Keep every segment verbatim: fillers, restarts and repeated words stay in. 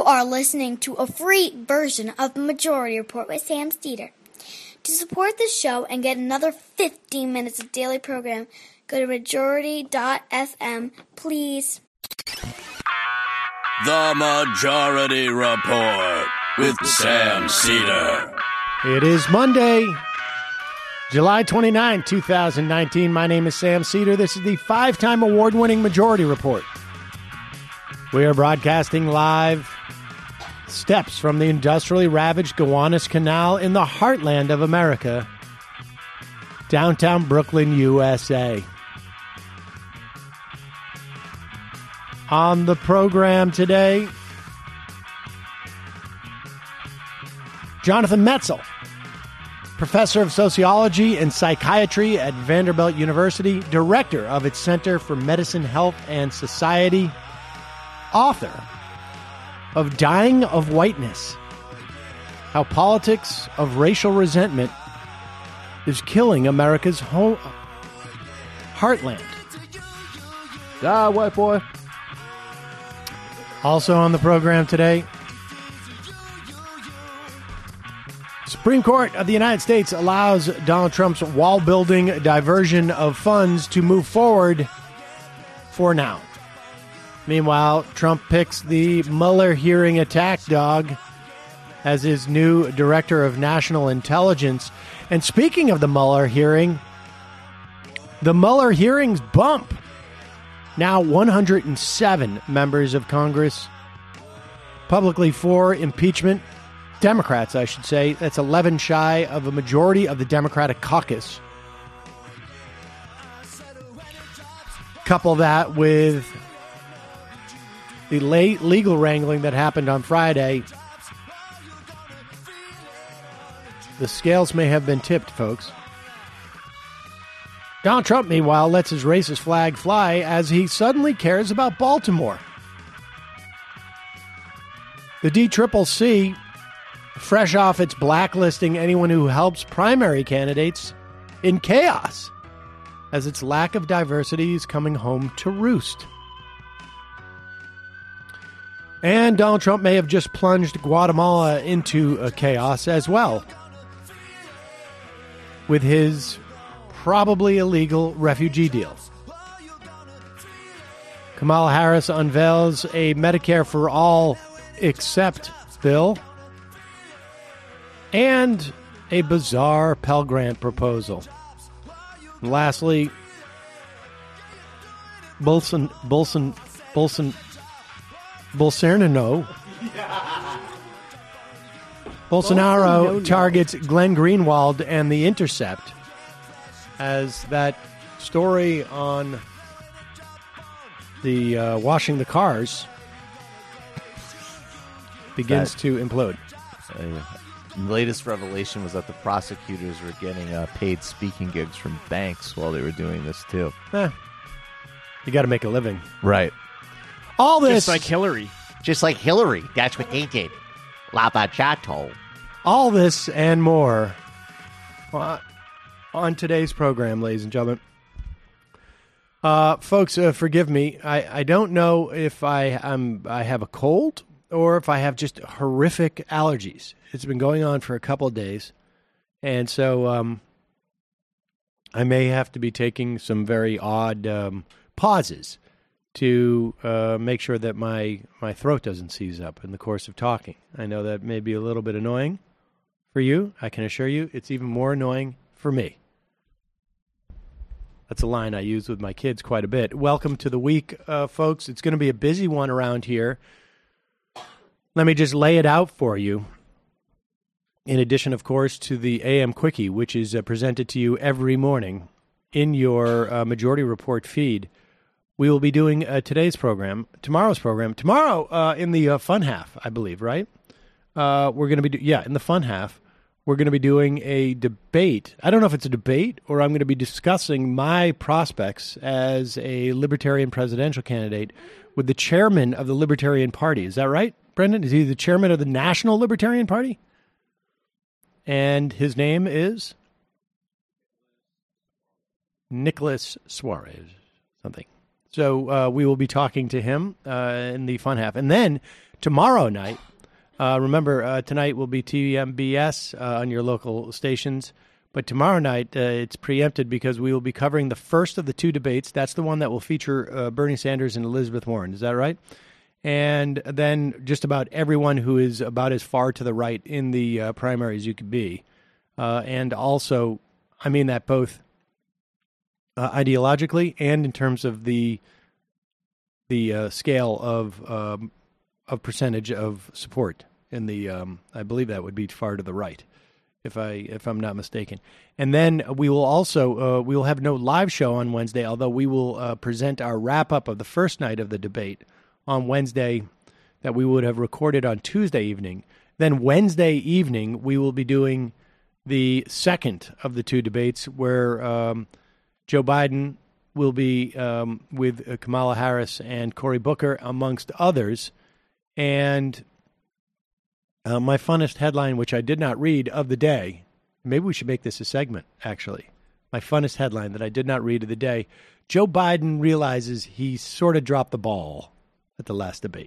are listening to a free version of Majority Report with Sam Steeder. To support the show and get another fifteen minutes of daily program, go to majority dot f m, please. The Majority Report with Sam Steeder. It is Monday, July twenty-ninth, twenty nineteen. My name is Sam Steeder. This is the five-time award-winning Majority Report. We are broadcasting live steps from the industrially ravaged Gowanus Canal in the heartland of America, downtown Brooklyn, U S A. On the program today, Jonathan Metzl, professor of sociology and psychiatry at Vanderbilt University, director of its Center for Medicine, Health, and Society, author of Dying of Whiteness, How Politics of Racial Resentment is Killing America's Home Heartland. Ah, white boy. Also on the program today, Supreme Court of the United States allows Donald Trump's wall-building diversion of funds to move forward for now. Meanwhile, Trump picks the Mueller hearing attack dog as his new director of national intelligence. And speaking of the Mueller hearing, the Mueller hearings bump. Now one hundred seven members of Congress publicly for impeachment. Democrats, I should say. That's eleven shy of a majority of the Democratic caucus. Couple that with the late legal wrangling that happened on Friday. The scales may have been tipped, folks. Donald Trump, meanwhile, lets his racist flag fly as he suddenly cares about Baltimore. The D C C C, fresh off its blacklisting anyone who helps primary candidates, in chaos as its lack of diversity is coming home to roost. And Donald Trump may have just plunged Guatemala into a chaos as well, with his probably illegal refugee deal. Kamala Harris unveils a Medicare for All Except bill and a bizarre Pell Grant proposal. And lastly, Bolson, Bolson, Bolson, Bolsonaro. Bolsonaro targets Glenn Greenwald and The Intercept as that story on the uh, washing the cars begins that, to implode. Uh, the latest revelation was that the prosecutors were getting uh, paid speaking gigs from banks while they were doing this, too. Eh, you got to make a living. Right. All this... Just like Hillary. Just like Hillary. That's what they did. La Bachato. All this and more uh, on today's program, ladies and gentlemen. Uh, folks, uh, forgive me. I, I don't know if I I'm, I have a cold or if I have just horrific allergies. It's been going on for a couple of days. And so um, I may have to be taking some very odd um, pauses to uh, make sure that my, my throat doesn't seize up in the course of talking. I know that may be a little bit annoying for you. I can assure you it's even more annoying for me. That's a line I use with my kids quite a bit. Welcome to the week, uh, folks. It's going to be a busy one around here. Let me just lay it out for you. In addition, of course, to the A M Quickie, which is uh, presented to you every morning in your uh, Majority Report feed. We will be doing uh, today's program, tomorrow's program, tomorrow uh, in the uh, fun half, I believe, right? Uh, we're going to be, do- yeah, in the fun half, we're going to be doing a debate. I don't know if it's a debate or I'm going to be discussing my prospects as a Libertarian presidential candidate with the chairman of the Libertarian Party. Is that right, Brendan? Is he the chairman of the National Libertarian Party? And his name is Nicholas Suarez, something. So uh, we will be talking to him uh, in the fun half. And then tomorrow night, uh, remember, uh, tonight will be T M B S uh, on your local stations. But tomorrow night, uh, it's preempted because we will be covering the first of the two debates. That's the one that will feature uh, Bernie Sanders and Elizabeth Warren. Is that right? And then just about everyone who is about as far to the right in the uh, primary as you could be. Uh, and also, I mean that both uh, ideologically and in terms of the the uh, scale of um, of percentage of support in the. Um, I believe that would be far to the right. If I if I'm not mistaken, and then we will also uh, we will have no live show on Wednesday. Although we will uh, present our wrap up of the first night of the debate on Wednesday, that we would have recorded on Tuesday evening. Then Wednesday evening we will be doing the second of the two debates, where um, Joe Biden will be um, with uh, Kamala Harris and Cory Booker, amongst others, and. Uh, my funnest headline, which I did not read, of the day, maybe we should make this a segment, actually. My funnest headline that I did not read of the day, Joe Biden realizes he sort of dropped the ball at the last debate.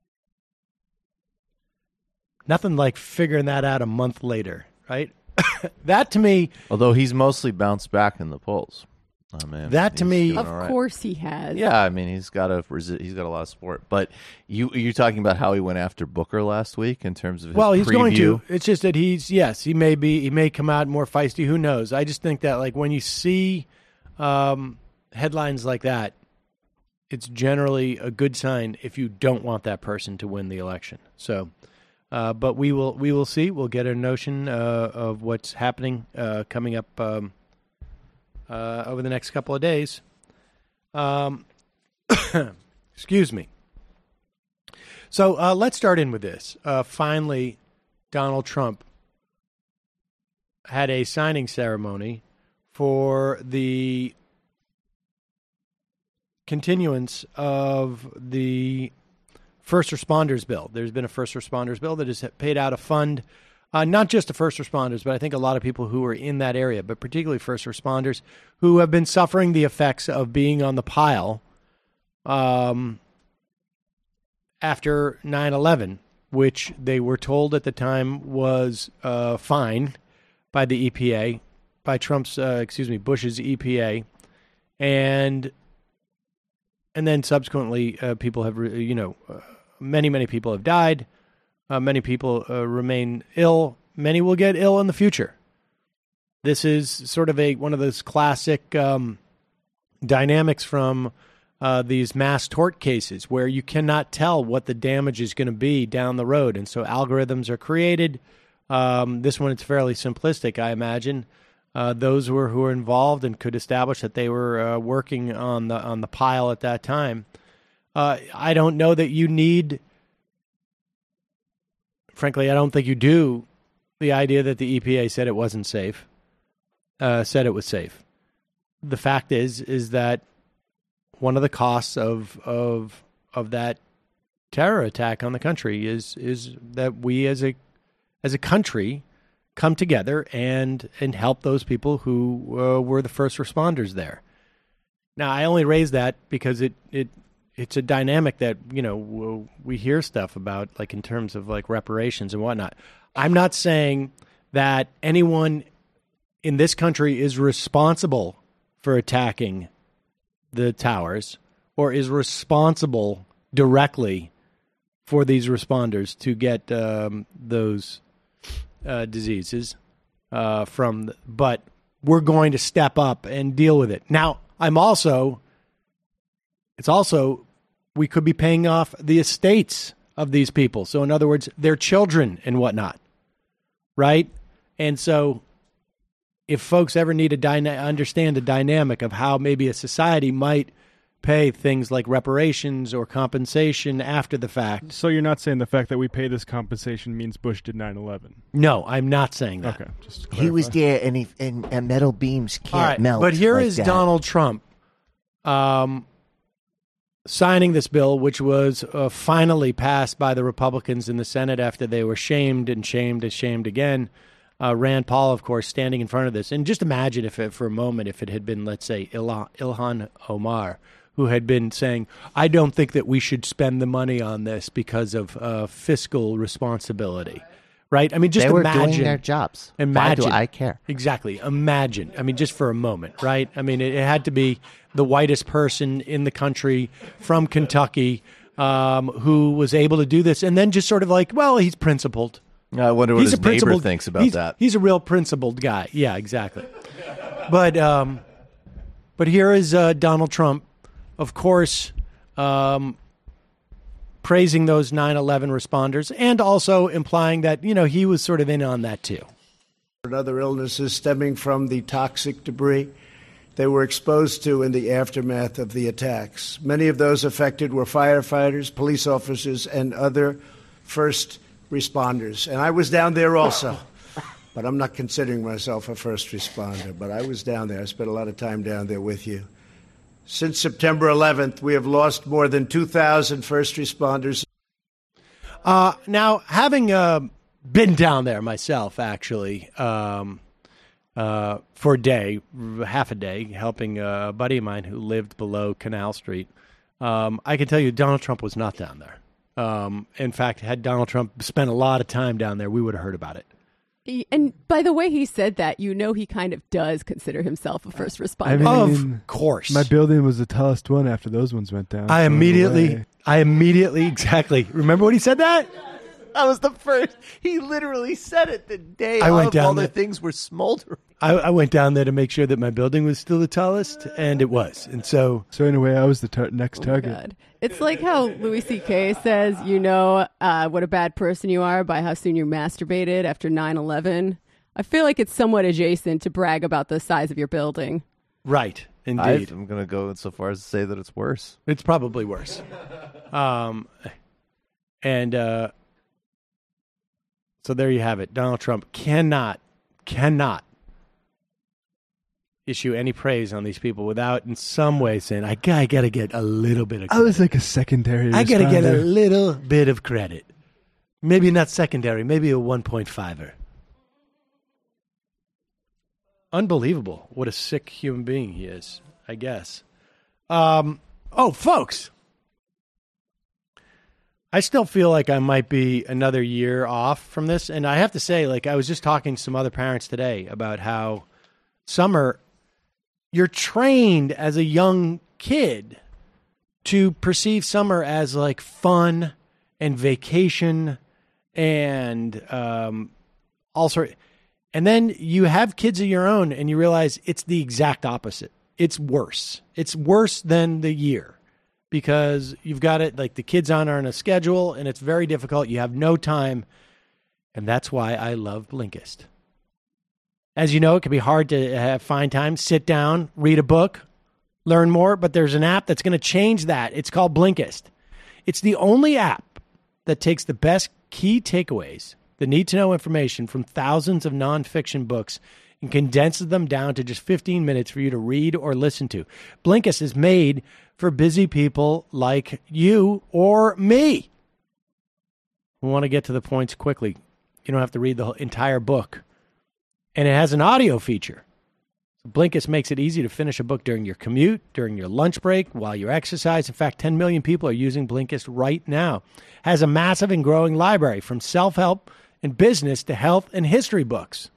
Nothing like figuring that out a month later, right? That to me... Although he's mostly bounced back in the polls. Oh, man. That to me... Of right. course he has. Yeah, I mean, he's got a resi- he's got a lot of support. But you you're talking about how he went after Booker last week in terms of his Well, he's preview? going to. It's just that he's, yes, he may be, he may come out more feisty. Who knows? I just think that, like, when you see um, headlines like that, it's generally a good sign if you don't want that person to win the election. So, uh, but we will we will see. We'll get a notion uh, of what's happening uh, coming up um, uh, over the next couple of days. Um, excuse me. So uh, let's start in with this. Uh, finally, Donald Trump had a signing ceremony for the continuance of the first responders bill. There's been a first responders bill that has paid out a fund, uh, not just to first responders, but I think a lot of people who are in that area, but particularly first responders who have been suffering the effects of being on the pile um, after nine eleven, which they were told at the time was uh, fine by the E P A, by Trump's, uh, excuse me, Bush's E P A, and and then subsequently uh, people have, you know, uh, many, many people have died. Uh, many people uh, remain ill. Many will get ill in the future. This is sort of a one of those classic um, dynamics from uh, these mass tort cases where you cannot tell what the damage is going to be down the road. And so algorithms are created. Um, this one, it's fairly simplistic, I imagine. Uh, those who were, who were involved and could establish that they were uh, working on the on the pile at that time. Uh, I don't know that you need, frankly, I don't think you do, the idea that the E P A said it wasn't safe, uh, said it was safe. The fact is, is that one of the costs of of of that terror attack on the country is is that we as a as a country come together and and help those people who uh, were the first responders there. Now, I only raise that because it it it's a dynamic that, you know, we hear stuff about, like in terms of like reparations and whatnot. I'm not saying that anyone in this country is responsible for attacking the towers or is responsible directly for these responders to get um, those uh, diseases uh, from, the, but we're going to step up and deal with it. Now, I'm also, it's also, we could be paying off the estates of these people. So in other words, their children and whatnot, right? And so if folks ever need to dyna- understand the dynamic of how maybe a society might pay things like reparations or compensation after the fact. So you're not saying the fact that we pay this compensation means Bush did nine eleven? No, I'm not saying that. Okay, just to He was clarify. there, and, he, and, and metal beams can't All right, melt. but here like is that. Donald Trump um, signing this bill, which was uh, finally passed by the Republicans in the Senate after they were shamed and shamed and shamed again. Uh, Rand Paul, of course, standing in front of this. And just imagine if it, for a moment, if it had been, let's say, Ilhan, Ilhan Omar, who had been saying, I don't think that we should spend the money on this because of uh, fiscal responsibility. Right? I mean, just they were imagine. doing their jobs. Imagine. Why do I care? Exactly. Imagine. I mean, just for a moment, right? I mean, it, it had to be the whitest person in the country from Kentucky um, who was able to do this. And then just sort of like, well, he's principled. I wonder what he's his a neighbor thinks about he's, that. He's a real principled guy. Yeah, exactly. But, um, but here is uh, Donald Trump, of course, um, praising those nine eleven responders and also implying that, you know, he was sort of in on that too. And other illnesses stemming from the toxic debris they were exposed to in the aftermath of the attacks. Many of those affected were firefighters, police officers, and other first responders. And I was down there also, but I'm not considering myself a first responder, but I was down there. I spent a lot of time down there with you. Since September eleventh, we have lost more than two thousand first responders. Uh, now, having uh, been down there myself, actually, um, uh, for a day, half a day, helping a buddy of mine who lived below Canal Street, um, I can tell you Donald Trump was not down there. Um, in fact, had Donald Trump spent a lot of time down there, we would have heard about it. And by the way he said that, you know he kind of does consider himself a first responder. I mean, of course. My building was the tallest one after those ones went down. I so immediately, I immediately, exactly. Remember when he said that? That was the first. He literally said it the day I of went down all the there. things were smoldering. I, I went down there to make sure that my building was still the tallest, and it was. And so, So in a way, I was the tar- next Oh, target. God. It's like how Louis C K says, you know uh, what a bad person you are by how soon you masturbated after nine eleven. I feel like it's somewhat adjacent to brag about the size of your building. right, I, indeed. I'm going to go so far as to say that it's worse. It's probably worse. Um, and uh, so there you have it. Donald Trump cannot, cannot issue any praise on these people without in some way saying, I, got- I got to get a little bit of I credit. was like a secondary I got to get a responder. little bit of credit. Maybe not secondary, maybe a one point five-er. Unbelievable. What a sick human being he is, I guess. Um, oh, folks. I still feel like I might be another year off from this. And I have to say, like, I was just talking to some other parents today about how summer, you're trained as a young kid to perceive summer as like fun and vacation and um, all sort. And then you have kids of your own and you realize it's the exact opposite. It's worse. It's worse than the year because you've got it like the kids on are on a schedule and it's very difficult. You have no time. And that's why I love Blinkist. As you know, it can be hard to have, find time, sit down, read a book, learn more, but there's an app that's going to change that. It's called Blinkist. It's the only app that takes the best key takeaways, the need-to-know information from thousands of nonfiction books and condenses them down to just fifteen minutes for you to read or listen to. Blinkist is made for busy people like you or me. We want to get to the points quickly. You don't have to read the whole entire book. And it has an audio feature. Blinkist makes it easy to finish a book during your commute, during your lunch break, while you exercise. In fact, ten million people are using Blinkist right now. Has a massive and growing library from self-help and business to health and history books.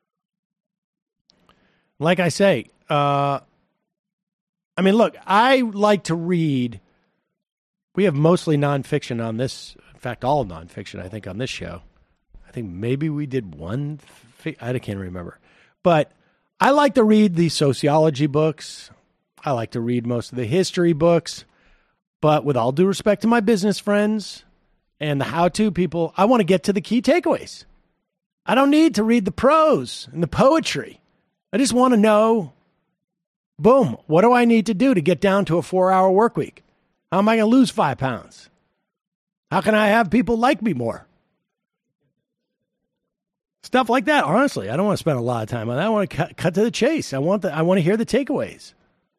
Like I say, uh, I mean, look, I like to read. We have mostly nonfiction on this. In fact, all nonfiction, I think, on this show. I think maybe we did one. Fi- I can't remember. But I like to read the sociology books. I like to read most of the history books. But with all due respect to my business friends and the how-to people, I want to get to the key takeaways. I don't need to read the prose and the poetry. I just want to know, boom, what do I need to do to get down to a four-hour work week? How am I going to lose five pounds? How can I have people like me more? Stuff like that. Honestly, I don't want to spend a lot of time on that. I want to cut, cut to the chase. I want the, I want to hear the takeaways.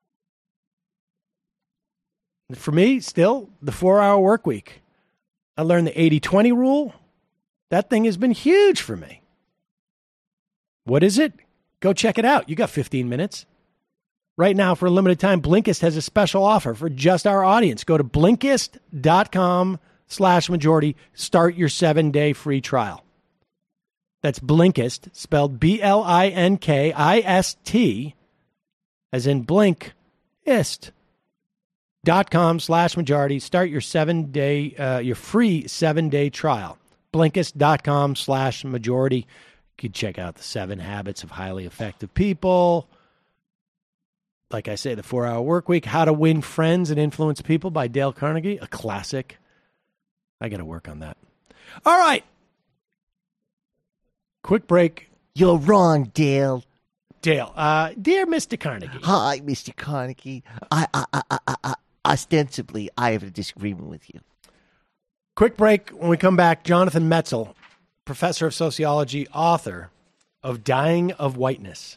For me, still, the four-hour work week. I learned the eighty twenty rule. That thing has been huge for me. What is it? Go check it out. You got fifteen minutes. Right now, for a limited time, Blinkist has a special offer for just our audience. Go to Blinkist.com slash majority. Start your seven-day free trial. That's Blinkist, spelled B L I N K I S T, as in Blinkist. Dot com slash majority. Start your seven-day, uh, your free seven-day trial. Blinkist.com slash majority. You can check out the seven habits of highly effective people. Like I say, the four-hour work week, How to Win Friends and Influence People by Dale Carnegie, a classic. I got to work on that. All right. Quick break. You're wrong, Dale. Dale, uh, dear Mister Carnegie. Hi, Mister Carnegie. I, I, I, I, I, ostensibly, I have a disagreement with you. Quick break. When we come back, Jonathan Metzl, professor of sociology, author of Dying of Whiteness.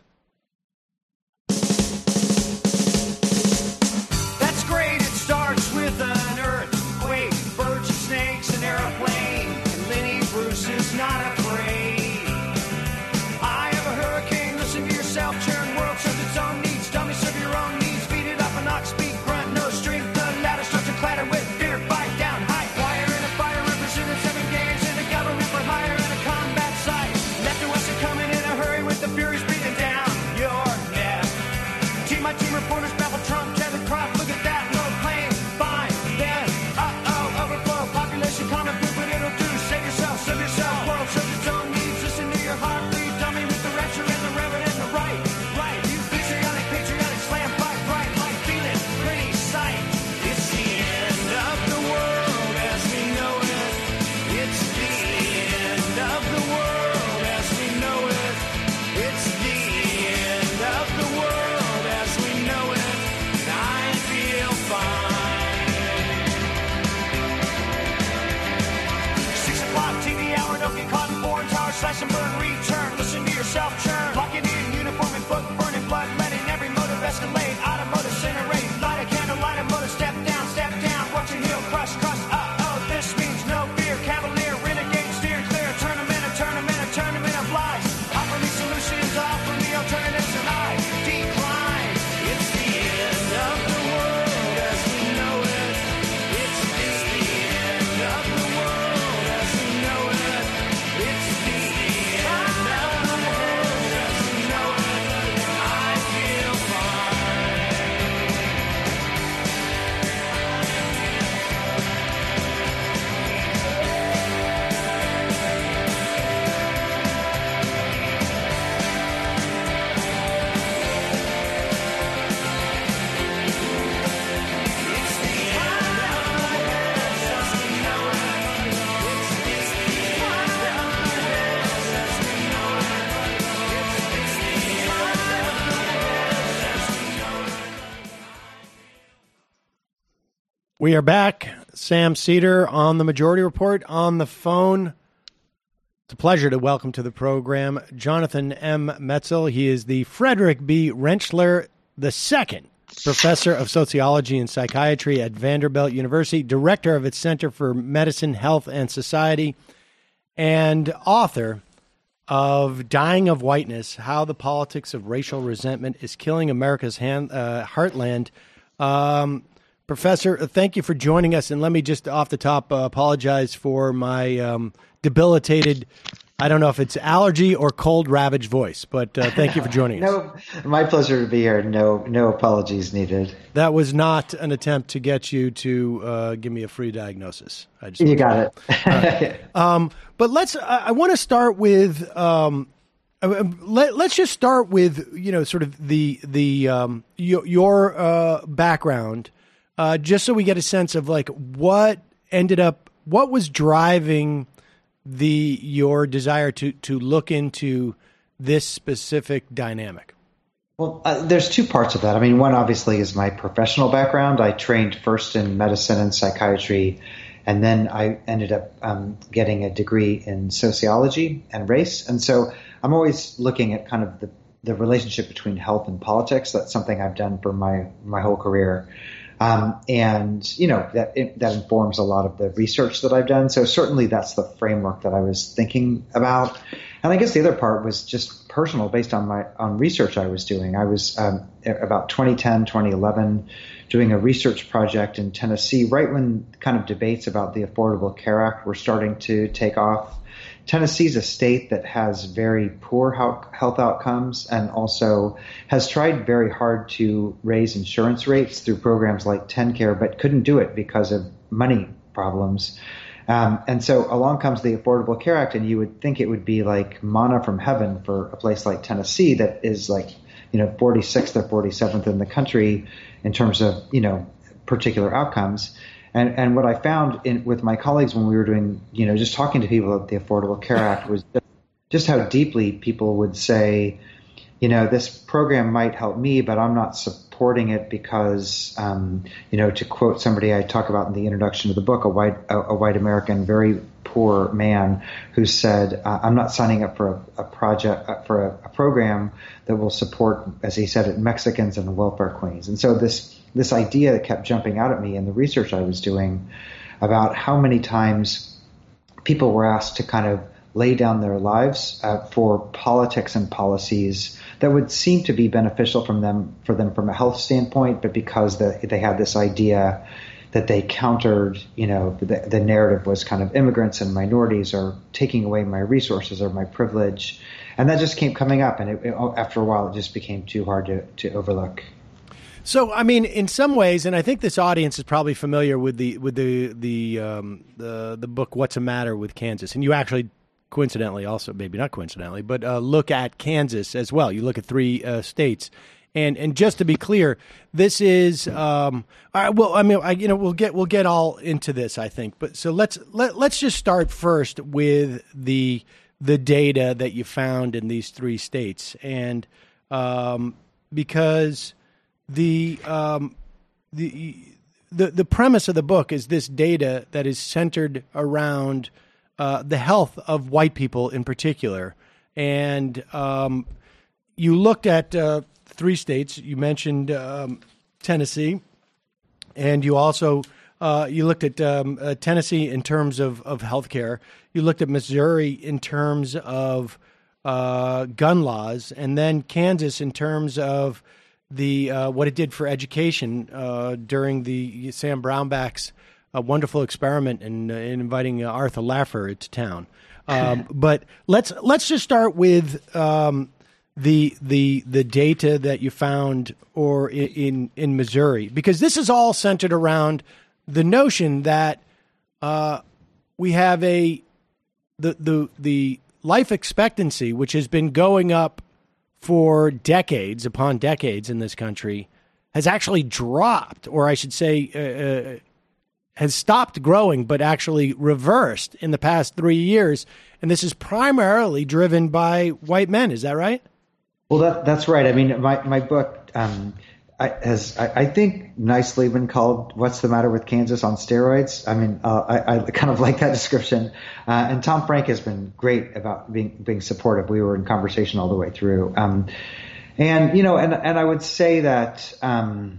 That's great. It starts with an earthquake, birds and snakes, an airplane, and Lenny Bruce is not afraid. I have a hurricane. Listen to yourself. Churn world serves its own needs. Dummy serve your own needs. Beat it up and knock, speak, grunt, no strength. The ladder starts to clatter with fear. Fight down, high wire in a fire. Represented seven games in a government for hire and a combat site. Left and west are coming in a hurry with the furies beating down your neck. Team my team reporters babble Trump, Tether crop. Look at that, no pain. Fine, then, uh-oh, overflow. Population common food, but it'll do. Save yourself, serve yourself. World serves its own needs. Listen to your heart, please. Dummy with the rapture and the reverend and the right. Right, you patriotic, patriotic, slam, fight, right, like feeling, pretty sight. It's the end of the world as we know it. It's the end of the world as we know it. It's the end of the world as we know it. And I feel fine. Six o'clock T V hour, don't get caught in foreign tower, slash and burn, return. Listen to yourself churn. Lock it in, uniform and book, burning blood, letting every motive escalate. Automotive incinerate, light a candle, light a motor, step down, step down. Watch your heel crush, crush. Uh-oh, this means no fear. Cavalier, renegade, steer clear. Tournament, a tournament, a tournament of lies. Offer me solutions, offer me alternatives, and I decline. It's the end of the world as we know it. It's the end of the world as we know it. It's the end of the world as we know it. I feel fine. It's the end of the world as we know it. It's the end of the world as we know it. It's the end of the world as we know it. We are back. Sam Cedar on the Majority Report on the phone. It's a pleasure to welcome to the program Jonathan M. Metzl. He is the Frederick B. Rentschler the Second Professor of Sociology and Psychiatry at Vanderbilt University, Director of its Center for Medicine, Health, and Society, and author of Dying of Whiteness, How the Politics of Racial Resentment is Killing America's hand, uh, Heartland. Um, Professor, thank you for joining us. And let me just off the top uh, apologize for my um, debilitated, I don't know if it's allergy or cold ravaged voice, but uh, thank you for joining us. No, my pleasure to be here. No, no apologies needed. That was not an attempt to get you to uh, give me a free diagnosis. I just You got it. Right. um, but let's. I, I want to start with. Um, uh, let, let's just start with you know sort of the the um, your, your uh, background, uh, just so we get a sense of like what ended up, what was driving the your desire to to look into this specific dynamic. Well, uh, there's two parts of that. I mean, one obviously is my professional background. I trained first in medicine and psychiatry, and then I ended up um, getting a degree in sociology and race. And so I'm always looking at kind of the, the relationship between health and politics. That's something I've done for my, my whole career. Um, and, you know, that it, that informs a lot of the research that I've done. So certainly that's the framework that I was thinking about. And I guess the other part was just personal, based on my on research I was doing. I was um, about twenty ten, twenty eleven doing a research project in Tennessee, right when kind of debates about the Affordable Care Act were starting to take off. Tennessee's a state that has very poor health outcomes and also has tried very hard to raise insurance rates through programs like TennCare, but couldn't do it because of money problems. Um, and so along comes the Affordable Care Act, and you would think it would be like manna from heaven for a place like Tennessee that is like, you know, forty-sixth or forty-seventh in the country in terms of, you know, particular outcomes. And, and what I found in, with my colleagues when we were doing, you know, just talking to people about the Affordable Care Act was just, just how deeply people would say, you know, this program might help me, but I'm not supporting it because, um, you know, to quote somebody I talk about in the introduction to the book, a white, a, a white American, very poor man who said, uh, I'm not signing up for a, a project, uh, for a, a program that will support, as he said it, Mexicans and the welfare queens. And so this, this idea that kept jumping out at me in the research I was doing about how many times people were asked to kind of lay down their lives uh, for politics and policies that would seem to be beneficial from them, for them from a health standpoint, but because the, they had this idea that they countered, you know, the, the narrative was kind of immigrants and minorities are taking away my resources or my privilege. And that just kept coming up. And it, it, after a while, it just became too hard to, to overlook. So, I mean, in some ways, and I think this audience is probably familiar with the with the the um, the, the book "What's the Matter with Kansas," and you actually, coincidentally, also maybe not coincidentally, but uh, look at Kansas as well. You look at three uh, states, and and just to be clear, this is um, I, well, I mean, I, you know, we'll get we'll get all into this, I think, but so let's let let's just start first with the the data that you found in these three states, and um, because. The um, the the the premise of the book is this data that is centered around uh, the health of white people in particular, and um, you looked at uh, three states. You mentioned um, Tennessee, and you also uh, you looked at um, uh, Tennessee in terms of of healthcare. You looked at Missouri in terms of uh, gun laws, and then Kansas in terms of the uh, what it did for education uh, during the Sam Brownback's uh, wonderful experiment in, uh, in inviting uh, Arthur Laffer to town. Um, but let's let's just start with um, the the the data that you found or in, in in Missouri, because this is all centered around the notion that uh, we have a the the the life expectancy, which has been going up for decades upon decades in this country, has actually dropped, or I should say uh, uh, has stopped growing, but actually reversed in the past three years. And this is primarily driven by white men. Is that right? Well, that, that's right. I mean, my, my book um, I, has, I, I think, nicely been called "What's the Matter with Kansas on Steroids." I mean, uh, I, I kind of like that description. Uh, and Tom Frank has been great about being being supportive. We were in conversation all the way through. Um, and, you know, and, and I would say that, um,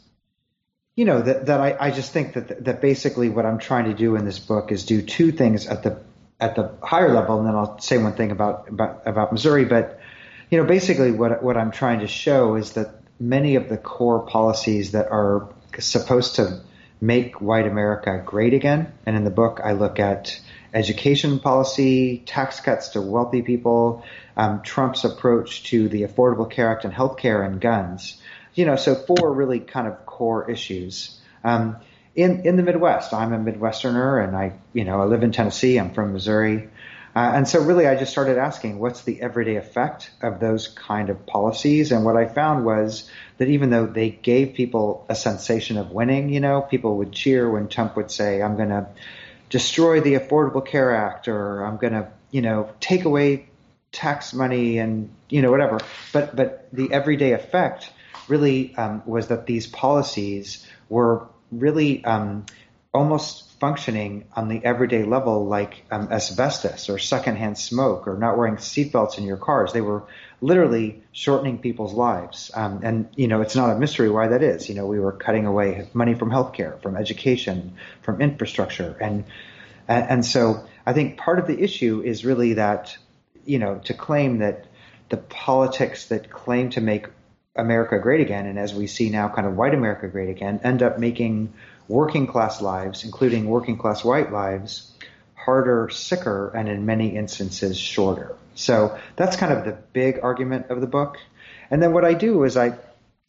you know, that, that I, I just think that that basically what I'm trying to do in this book is do two things at the at the higher level, and then I'll say one thing about about, about Missouri. But, you know, basically what what I'm trying to show is that many of the core policies that are supposed to make white America great again. And in the book, I look at education policy, tax cuts to wealthy people, um, Trump's approach to the Affordable Care Act and healthcare and guns. You know, so four really kind of core issues. Um, in, in the Midwest, I'm a Midwesterner, and I, you know, I live in Tennessee. I'm from Missouri. Uh, and so really I just started asking, what's the everyday effect of those kind of policies? And what I found was that even though they gave people a sensation of winning, you know, people would cheer when Trump would say, I'm going to destroy the Affordable Care Act, or I'm going to, you know, take away tax money and, you know, whatever. But but the everyday effect really um, was that these policies were really um, almost functioning on the everyday level like um, asbestos or secondhand smoke or not wearing seatbelts in your cars. They were literally shortening people's lives. Um, and, you know, it's not a mystery why that is. You know, we were cutting away money from healthcare, from education, from infrastructure. And, and so I think part of the issue is really that, you know, to claim that the politics that claim to make America great again, and as we see now, kind of white America great again, end up making working class lives, including working class white lives, harder, sicker, and in many instances shorter. So that's kind of the big argument of the book. And then what I do is I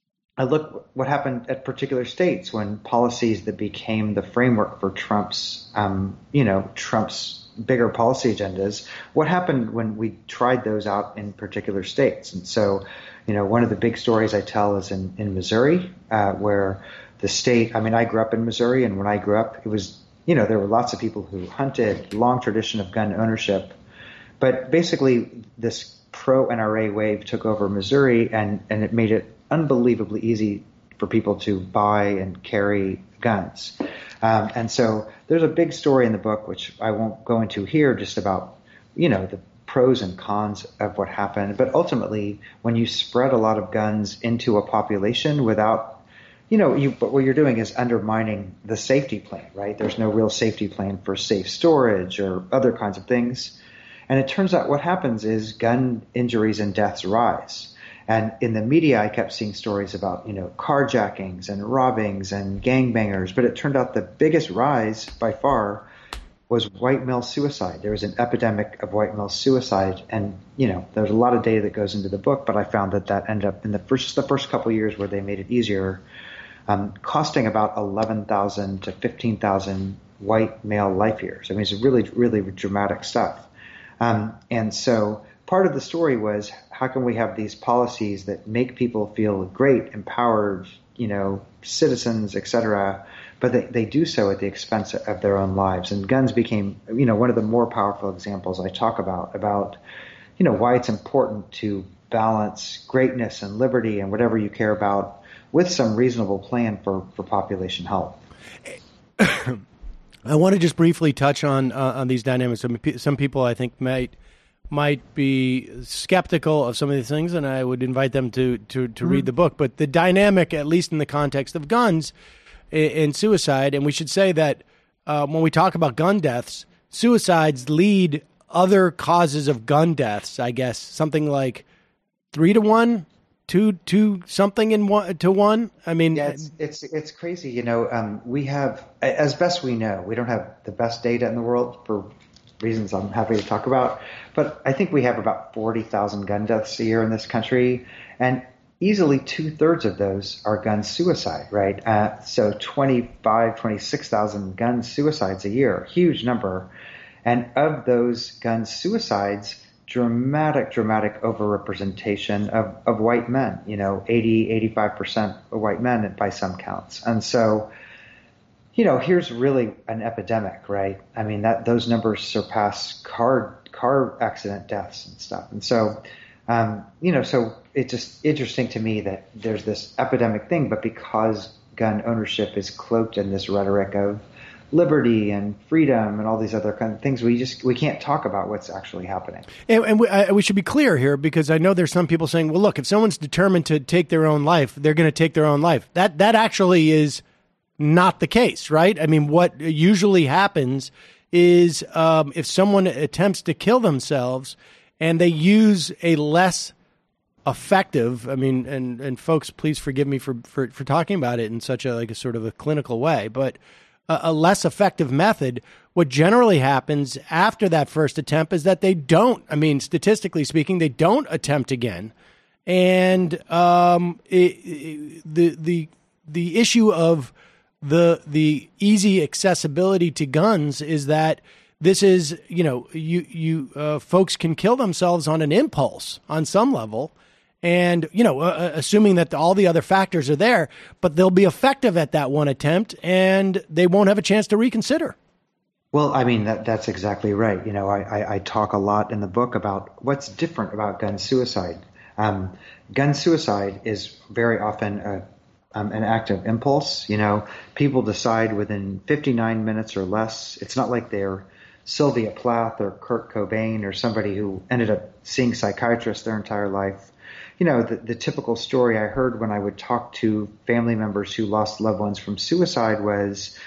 I look what happened at particular states when policies that became the framework for Trump's, um, you know, Trump's bigger policy agendas, what happened when we tried those out in particular states. And so, you know, one of the big stories I tell is in, in Missouri, uh, where the state, I mean, I grew up in Missouri, and when I grew up, it was, you know, there were lots of people who hunted, long tradition of gun ownership. But basically, this pro-N R A wave took over Missouri, and, and it made it unbelievably easy for people to buy and carry guns. Um, and so there's a big story in the book, which I won't go into here, just about, you know, the pros and cons of what happened. But ultimately, when you spread a lot of guns into a population without, you know, you, but what you're doing is undermining the safety plan, right? There's no real safety plan for safe storage or other kinds of things. And it turns out what happens is gun injuries and deaths rise. And in the media, I kept seeing stories about, you know, carjackings and robbings and gangbangers. But it turned out the biggest rise by far was white male suicide. There was an epidemic of white male suicide. And, you know, there's a lot of data that goes into the book, but I found that that ended up in the first the first couple of years where they made it easier, um, costing about eleven thousand to fifteen thousand white male life years. I mean, it's really, really dramatic stuff. Um, and so part of the story was, how can we have these policies that make people feel great, empowered, you know, citizens, et cetera, but they, they do so at the expense of their own lives. And guns became, you know, one of the more powerful examples I talk about, about, you know, why it's important to balance greatness and liberty and whatever you care about with some reasonable plan for, for population health. I want to just briefly touch on uh, on these dynamics. Some, some people, I think, might might be skeptical of some of these things, and I would invite them to to, to mm-hmm. read the book. But the dynamic, at least in the context of guns and suicide, and we should say that uh, when we talk about gun deaths, suicides lead other causes of gun deaths, I guess, something like three to one, two, two something in one to one. I mean, yeah, it's, it's, it's crazy. You know, um, we have, as best we know, we don't have the best data in the world for reasons I'm happy to talk about, but I think we have about forty thousand gun deaths a year in this country, and easily two thirds of those are gun suicide, right? Uh, so twenty-five, twenty-six thousand gun suicides a year, huge number. And of those gun suicides, dramatic, dramatic overrepresentation of, of white men, you know, eighty, eighty-five percent of white men by some counts. And so, you know, here's really an epidemic, right? I mean, that those numbers surpass car car accident deaths and stuff. And so, um, you know, so it's just interesting to me that there's this epidemic thing, but because gun ownership is cloaked in this rhetoric of liberty and freedom and all these other kind of things, we just we can't talk about what's actually happening. And, and we, I, we should be clear here, because I know there's some people saying, well, look, if someone's determined to take their own life, they're going to take their own life. That that actually is not the case, right? I mean, what usually happens is um, if someone attempts to kill themselves and they use a less effective, I mean, and, and folks, please forgive me for, for, for talking about it in such a, like a sort of a clinical way, but a, a less effective method, what generally happens after that first attempt is that they don't, I mean, statistically speaking, they don't attempt again. And um, it, it, the, the, the issue of the the easy accessibility to guns is that this is, you know, you you uh, folks can kill themselves on an impulse on some level, and, you know, uh, assuming that all the other factors are there, but they'll be effective at that one attempt, and they won't have a chance to reconsider. Well, I mean, that that's exactly right. You know, I, I, I talk a lot in the book about what's different about gun suicide. Um, gun suicide is very often a Um, an act of impulse. You know, people decide within fifty-nine minutes or less. It's not like they're Sylvia Plath or Kurt Cobain or somebody who ended up seeing psychiatrists their entire life. You know, the, the typical story I heard when I would talk to family members who lost loved ones from suicide was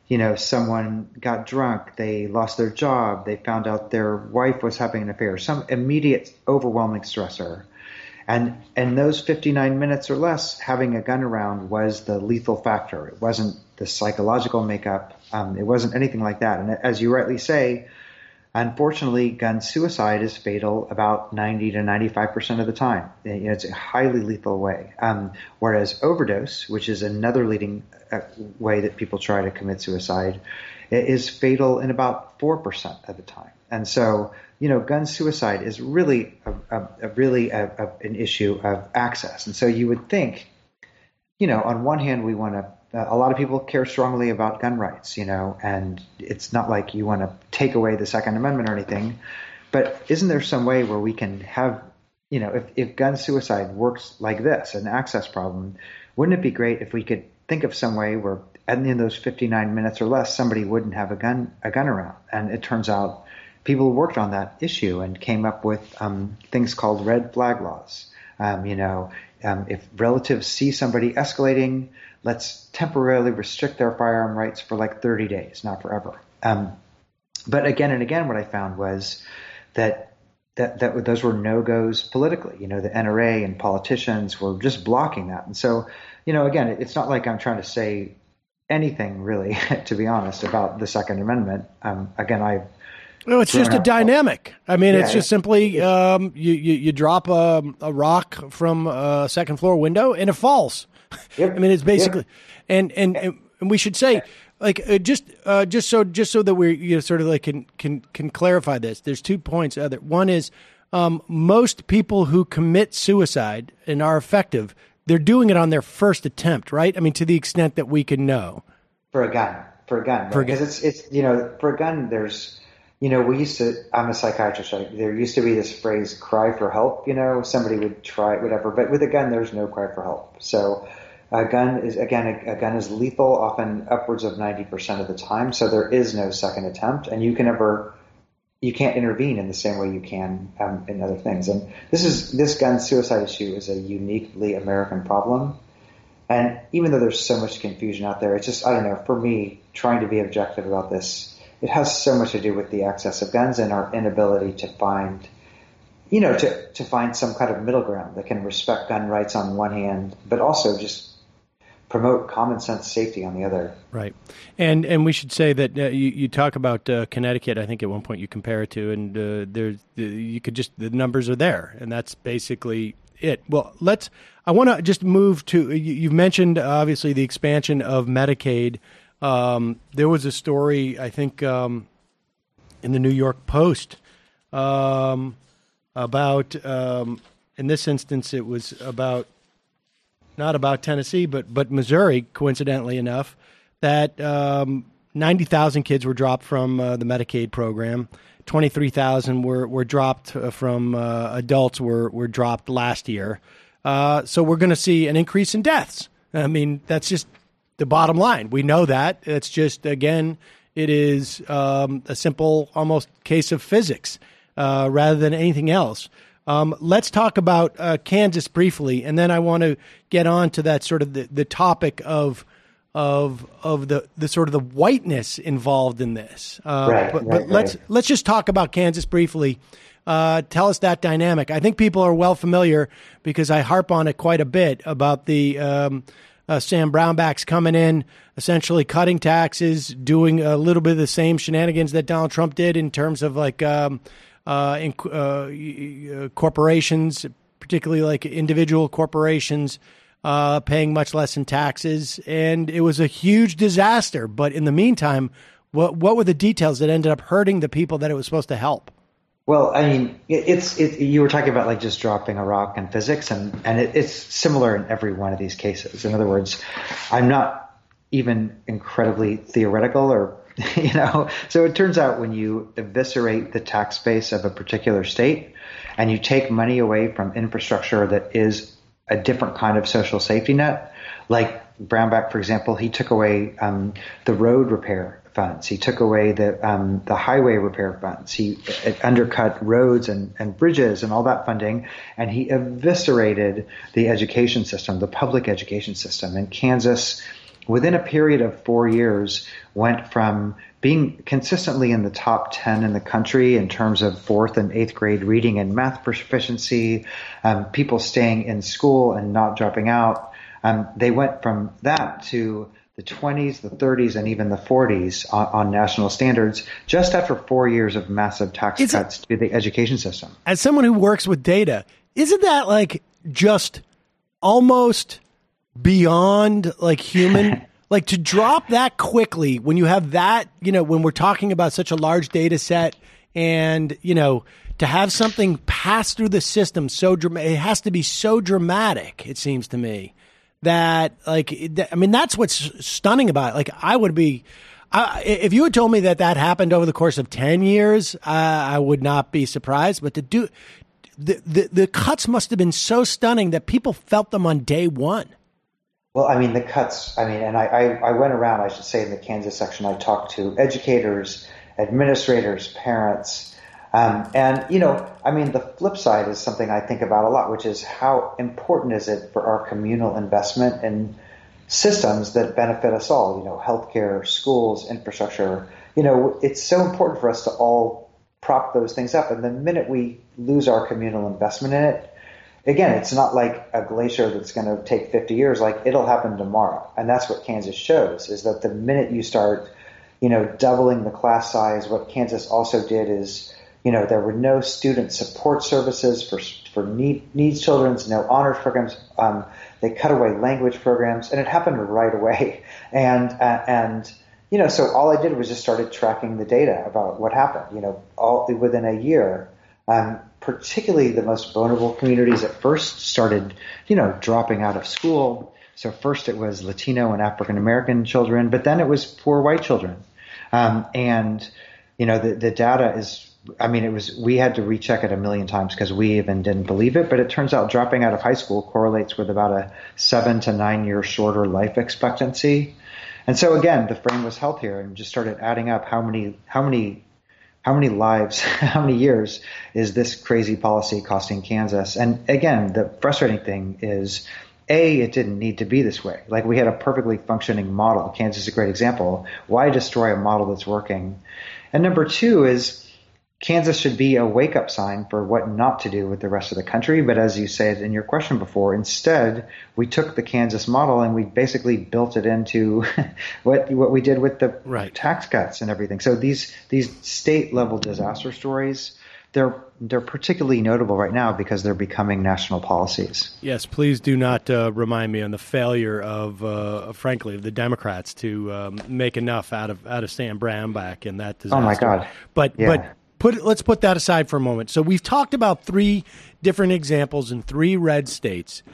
you know, someone got drunk, they lost their job, they found out their wife was having an affair, some immediate overwhelming stressor. And in those fifty-nine minutes or less, having a gun around was the lethal factor. It wasn't the psychological makeup. Um, it wasn't anything like that. And as you rightly say, unfortunately, gun suicide is fatal about ninety to ninety-five percent of the time. You know, it's a highly lethal way. Um, whereas overdose, which is another leading uh, way that people try to commit suicide, is fatal in about four percent of the time. And so, you know, gun suicide is really a, a, a really a, a, an issue of access. And so you would think, you know, on one hand, we want to, uh, a lot of people care strongly about gun rights, you know, and it's not like you want to take away the Second Amendment or anything. But isn't there some way where we can have, you know, if, if gun suicide works like this, an access problem, wouldn't it be great if we could think of some way where in those fifty-nine minutes or less, somebody wouldn't have a gun, a gun around? And it turns out people worked on that issue and came up with um, things called red flag laws. Um, you know, um, if relatives see somebody escalating, let's temporarily restrict their firearm rights for like thirty days, not forever. Um, but again and again, what I found was that that, that those were no-goes politically. You know, the N R A and politicians were just blocking that. And so, you know, again, it's not like I'm trying to say anything really, to be honest, about the Second Amendment. Um, again, I No, it's just a dynamic. I mean, Yeah, it's just simply um, you, you you drop a, a rock from a second floor window and it falls. Yep. I mean, it's basically, Yep. and, and and we should say, like, uh, just uh, just so just so that we you know, sort of like can can can clarify this. There's two points. Other one is um, most people who commit suicide and are effective, they're doing it on their first attempt, right? I mean, to the extent that we can know. For a gun, for a gun, For a because gun. it's it's you know, for a gun, there's. You know, we used to, I'm a psychiatrist, right? There used to be this phrase, cry for help, you know, somebody would try whatever, but with a gun, there's no cry for help. So a gun is, again, a, a gun is lethal, often upwards of ninety percent of the time. So there is no second attempt, and you can never, you can't intervene in the same way you can um, in other things. And this is, this gun suicide issue is a uniquely American problem. And even though there's so much confusion out there, it's just, I don't know, for me, trying to be objective about this, it has so much to do with the access of guns and our inability to find, you know, to, to find some kind of middle ground that can respect gun rights on one hand, but also just promote common sense safety on the other. Right. And and we should say that uh, you, you talk about uh, Connecticut, I think at one point you compare it to, and uh, there's, uh, you could just, the numbers are there, and that's basically it. Well, let's, I want to just move to, you, you've mentioned obviously the expansion of Medicaid. Um, there was a story, I think, um, in the New York Post um, about, um, in this instance, it was about, not about Tennessee, but but Missouri, coincidentally enough, that um, ninety thousand kids were dropped from uh, the Medicaid program. twenty-three thousand were, were dropped from uh, adults were, were dropped last year. Uh, so we're going to see an increase in deaths. I mean, that's just the bottom line. We know that. It's just, again, it is um, a simple, almost case of physics uh, rather than anything else. Um, let's talk about uh, Kansas briefly, and then I want to get on to that sort of the, the topic of of of the, the sort of the whiteness involved in this. Uh, right, but right, but right. let's let's just talk about Kansas briefly. Uh, tell us that dynamic. I think people are well familiar because I harp on it quite a bit about the um, uh, Sam Brownbacks coming in, essentially cutting taxes, doing a little bit of the same shenanigans that Donald Trump did in terms of like um, uh, in, uh, corporations, particularly like individual corporations, uh, paying much less in taxes. And it was a huge disaster. But in the meantime, what what were the details that ended up hurting the people that it was supposed to help? Well, I mean, it, it's it, you were talking about like just dropping a rock in physics, and and it, it's similar in every one of these cases. In other words, I'm not even incredibly theoretical, or you know. So it turns out when you eviscerate the tax base of a particular state, and you take money away from infrastructure that is a different kind of social safety net, like Brownback, for example, he took away um, the road repair funds. He took away the um, the highway repair funds. He undercut roads and, and bridges and all that funding, and he eviscerated the education system, the public education system. And Kansas within a period of four years, went from being consistently in the top ten in the country in terms of fourth and eighth grade reading and math proficiency, um, people staying in school and not dropping out. Um, they went from that to the twenties, the thirties, and even the forties on, on national standards just after four years of massive tax Is cuts it, to the education system. As someone who works with data, isn't that like just almost beyond like human? Like to drop that quickly when you have that, you know, when we're talking about such a large data set and, you know, to have something pass through the system so dramatic, it has to be so dramatic, it seems to me. That, like, I mean, that's what's stunning about it. Like, I would be, I, if you had told me that that happened over the course of ten years, uh, I would not be surprised. But to do, the, the, the cuts must have been so stunning that people felt them on day one. Well, I mean, the cuts, I mean, and I, I, I went around, I should say, in the Kansas section, I talked to educators, administrators, parents. Um, and, you know, I mean, the flip side is something I think about a lot, which is how important is it for our communal investment in systems that benefit us all, you know, healthcare, schools, infrastructure. You know, it's so important for us to all prop those things up. And the minute we lose our communal investment in it, again, it's not like a glacier that's going to take fifty years. Like, it'll happen tomorrow. And that's what Kansas shows, is that the minute you start, you know, doubling the class size, what Kansas also did is, you know, there were no student support services for for need, needs children, no honors programs. Um, they cut away language programs, and it happened right away. And uh, and you know, so all I did was just started tracking the data about what happened. You know, all within a year, um, particularly the most vulnerable communities at first started, you know, dropping out of school. So first it was Latino and African American children, but then it was poor white children, um, and you know, the the data is. I mean, it was, we had to recheck it a million times because we even didn't believe it. But it turns out dropping out of high school correlates with about a seven to nine year shorter life expectancy. And so again, the frame was healthier and just started adding up how many, how many, how many lives, how many years is this crazy policy costing Kansas? And again, the frustrating thing is, A, it didn't need to be this way. Like, we had a perfectly functioning model. Kansas is a great example. Why destroy a model that's working? And number two is, Kansas should be a wake-up sign for what not to do with the rest of the country. But as you said in your question before, instead, we took the Kansas model and we basically built it into what what we did with the right. tax cuts and everything. So these these state-level disaster stories, they're they're particularly notable right now because they're becoming national policies. Yes, please do not uh, remind me on the failure of, uh, frankly, of the Democrats to um, make enough out of out of Sam Brownback and that disaster. Oh, my God. But yeah. but. Put, let's put that aside for a moment. So we've talked about three different examples in three red states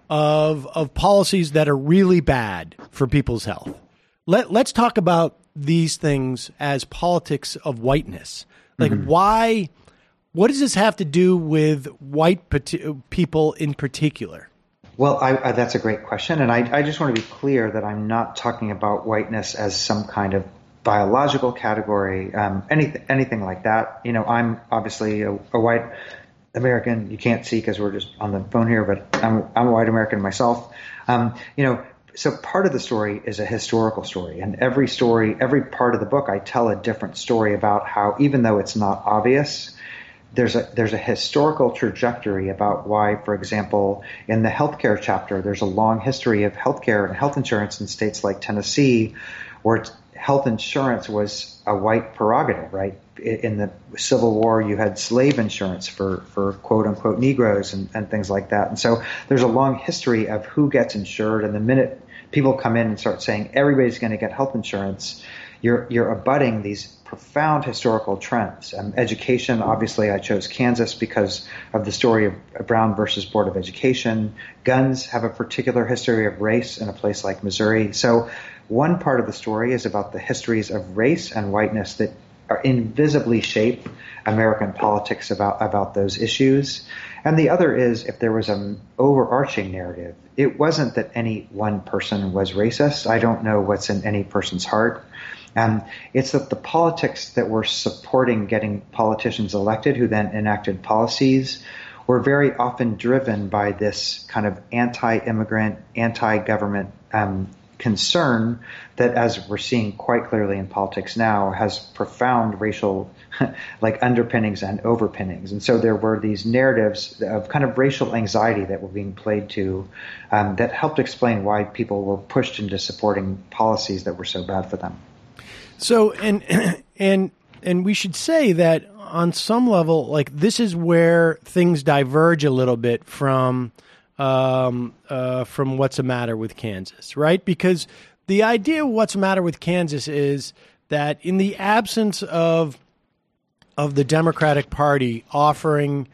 of of policies that are really bad for people's health. Let, let's talk about these things as politics of whiteness. Like, mm-hmm. why, what does this have to do with white pati- people in particular? Well, I, I, that's a great question. And I, I just want to be clear that I'm not talking about whiteness as some kind of biological category, um, anything, anything like that. You know, I'm obviously a, a white American. You can't see because we're just on the phone here, but I'm, I'm a white American myself. Um, you know, so part of the story is a historical story, and every story, every part of the book, I tell a different story about how, even though it's not obvious, there's a there's a historical trajectory about why, for example, in the healthcare chapter, there's a long history of healthcare and health insurance in states like Tennessee, where it's, health insurance was a white prerogative, right? In the Civil War, you had slave insurance for, for quote unquote Negroes and, and things like that. And so there's a long history of who gets insured. And the minute people come in and start saying everybody's going to get health insurance, you're, you're abutting these profound historical trends. Um, education, obviously, I chose Kansas because of the story of Brown versus Board of Education. Guns have a particular history of race in a place like Missouri. So one part of the story is about the histories of race and whiteness that are invisibly shape American politics about, about those issues. And the other is, if there was an overarching narrative, it wasn't that any one person was racist. I don't know what's in any person's heart. Um, it's that the politics that were supporting getting politicians elected who then enacted policies were very often driven by this kind of anti-immigrant, anti-government um concern that, as we're seeing quite clearly in politics now, has profound racial like underpinnings and overpinnings. And so there were these narratives of kind of racial anxiety that were being played to um, that helped explain why people were pushed into supporting policies that were so bad for them. So, and and and we should say that on some level, like this is where things diverge a little bit from um, uh, from What's the Matter with Kansas, right? Because the idea of What's the Matter with Kansas is that in the absence of of the Democratic Party offering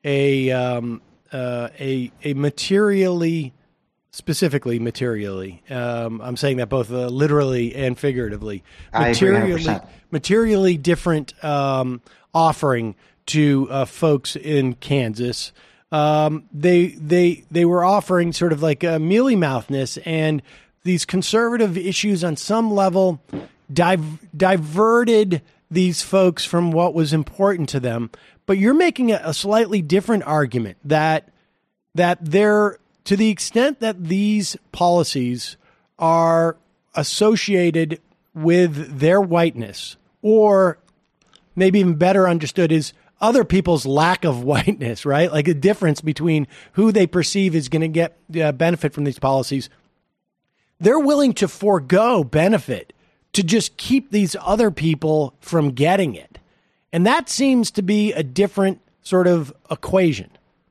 a um, uh, a a materially, specifically materially, um, I'm saying that both uh, literally and figuratively, materially, materially different um, offering to uh, folks in Kansas. Um, they they they were offering sort of like a mealy mouthness, and these conservative issues on some level div- diverted these folks from what was important to them. But you're making a, a slightly different argument that that they're, to the extent that these policies are associated with their whiteness, or maybe even better understood is other people's lack of whiteness, right? Like a difference between who they perceive is going to get uh, benefit from these policies. They're willing to forego benefit to just keep these other people from getting it. And that seems to be a different sort of equation.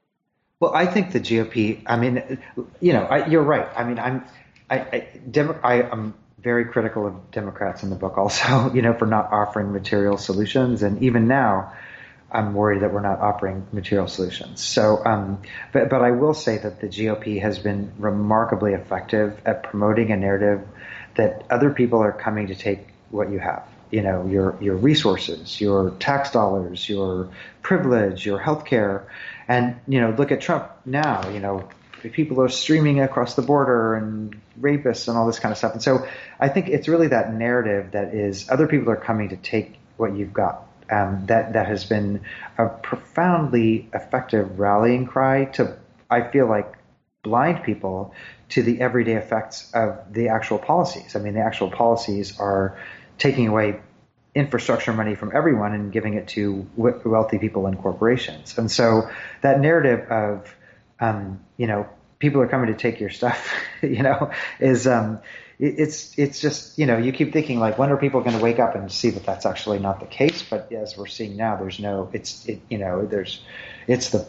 Well, I think the G O P, I mean, you know, I, you're right. I mean, I'm, I, I, Demo- I, I'm very critical of Democrats in the book also, you know, for not offering material solutions. And even now, I'm worried that we're not offering material solutions. So, um, but, but I will say that the G O P has been remarkably effective at promoting a narrative that other people are coming to take what you have, you know, your your resources, your tax dollars, your privilege, your healthcare. And, you know, look at Trump now, you know, people are streaming across the border and rapists and all this kind of stuff. And so I think it's really that narrative that is other people are coming to take what you've got. Um, that, that has been a profoundly effective rallying cry to, I feel like, blind people to the everyday effects of the actual policies. I mean, the actual policies are taking away infrastructure money from everyone and giving it to w- wealthy people and corporations. And so that narrative of, um, you know, people are coming to take your stuff, you know, is um, it, it's it's just, you know, you keep thinking like, when are people going to wake up and see that that's actually not the case? But as we're seeing now, there's no, it's, it, you know, there's, it's the,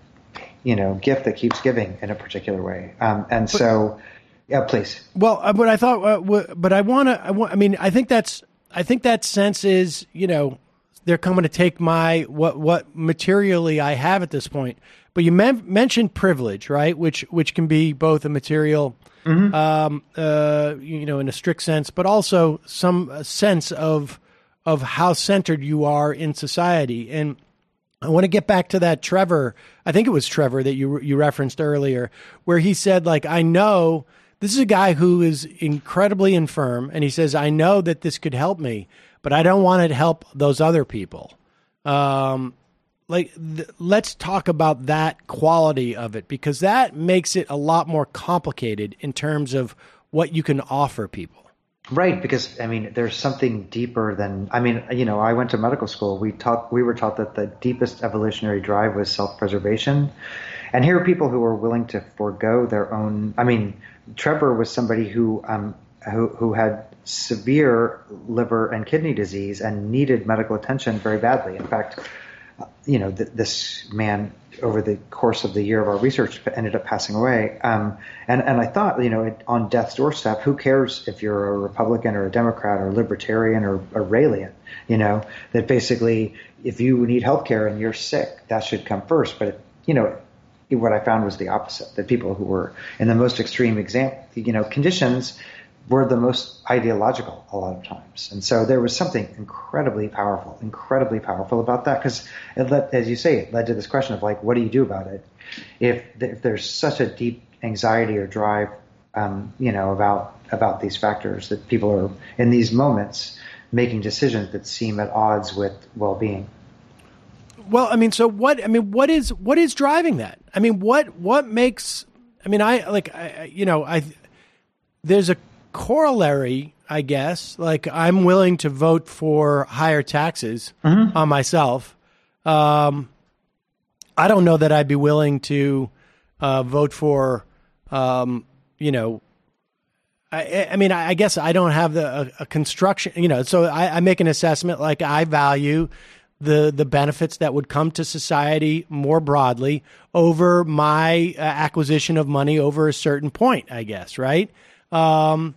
you know, gift that keeps giving in a particular way. Um, and but, so, yeah, please. Well, uh, but I thought, uh, w- but I want to, I want, I mean, I think that's, I think that sense is, you know, they're coming to take my, what, what materially I have at this point. But you men- mentioned privilege, right? Which, which can be both a material, mm-hmm. um, uh, you know, in a strict sense, but also some sense of, of how centered you are in society. And I want to get back to that Trevor, I think it was Trevor that you you referenced earlier, where he said, like, I know, this is a guy who is incredibly infirm, and he says, I know that this could help me, but I don't want it to help those other people. Um, like, th- let's talk about that quality of it, because that makes it a lot more complicated in terms of what you can offer people. Right, because I mean, there's something deeper than, I mean, you know, I went to medical school. We taught, we were taught that the deepest evolutionary drive was self-preservation. And here are people who are willing to forego their own, I mean, Trevor was somebody who, um, who, who had severe liver and kidney disease and needed medical attention very badly. In fact, you know, th- this man over the course of the year of our research ended up passing away. Um, and, and I thought, you know, it, on death's doorstep, who cares if you're a Republican or a Democrat or a Libertarian or a Raelian, you know, that basically if you need health care and you're sick, that should come first. But, it, you know, it, what I found was the opposite, that people who were in the most extreme exam, you know, conditions were the most ideological a lot of times. And so there was something incredibly powerful, incredibly powerful about that, because it led, as you say, it led to this question of like, what do you do about it? If, if there's such a deep anxiety or drive, um, you know, about, about these factors, that people are in these moments making decisions that seem at odds with well-being. Well, I mean, so what, I mean, what is, what is driving that? I mean, what, what makes, I mean, I like, I, you know, I, there's a, corollary, I guess, like I'm willing to vote for higher taxes mm-hmm. on myself. Um, I don't know that I'd be willing to uh, vote for, um, you know, I, I mean, I guess I don't have the a, a construction, you know, so I, I make an assessment like I value the the benefits that would come to society more broadly over my uh, acquisition of money over a certain point, I guess, right? Um,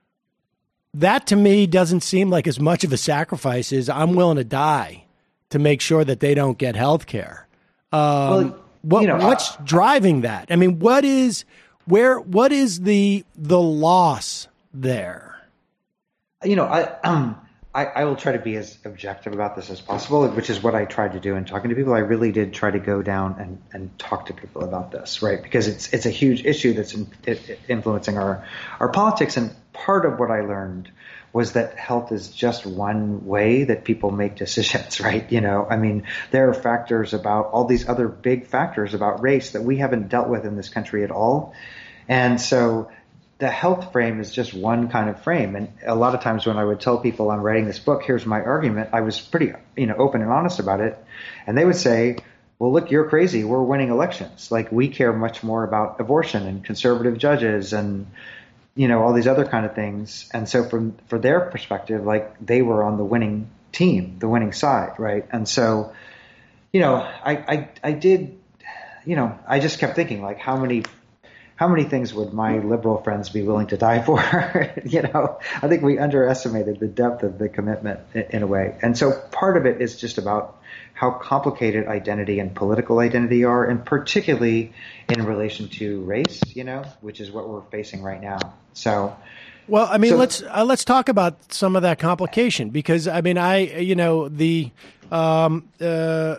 that to me doesn't seem like as much of a sacrifice as I'm willing to die to make sure that they don't get health care. Um, well, what, you know, what's uh, driving that? I mean, what is where? What is the the loss there? You know, I um, I, I will try to be as objective about this as possible, which is what I tried to do in talking to people. I really did try to go down and, and talk to people about this, right? Because it's it's a huge issue that's in, it, influencing our our politics. And part of what I learned was that health is just one way that people make decisions, right? You know, I mean, there are factors about all these other big factors about race that we haven't dealt with in this country at all. And so the health frame is just one kind of frame. And a lot of times when I would tell people I'm writing this book, here's my argument, I was pretty, you know, open and honest about it. And they would say, well, look, you're crazy. We're winning elections. Like, we care much more about abortion and conservative judges and, you know, all these other kind of things. And so from for their perspective, like, they were on the winning team, the winning side, right? And so, you know, I I, I did, you know, I just kept thinking, like, how many how many things would my liberal friends be willing to die for? You know, I think we underestimated the depth of the commitment in, in a way. And so part of it is just about how complicated identity and political identity are, and particularly in relation to race, you know, which is what we're facing right now. So, well, I mean, so, let's uh, let's talk about some of that complication, because I mean, I you know the um, uh,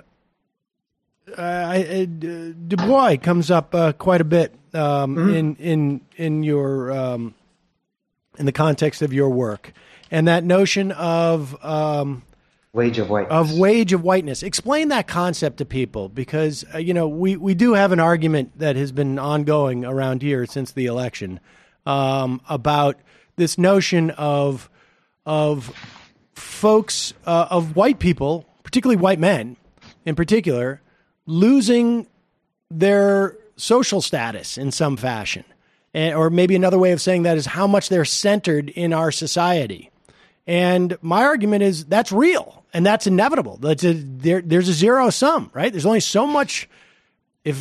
I, uh, Du Bois comes up uh, quite a bit um, mm-hmm. in in in your um, in the context of your work, and that notion of um, wage of whiteness. Of wage of whiteness. Explain that concept to people, because uh, you know we, we do have an argument that has been ongoing around here since the election um, about this notion of of folks uh, of white people, particularly white men in particular, losing their social status in some fashion. And, or maybe another way of saying that is how much they're centered in our society. And my argument is that's real and that's inevitable. That's a, there, there's a zero sum, right? There's only so much. If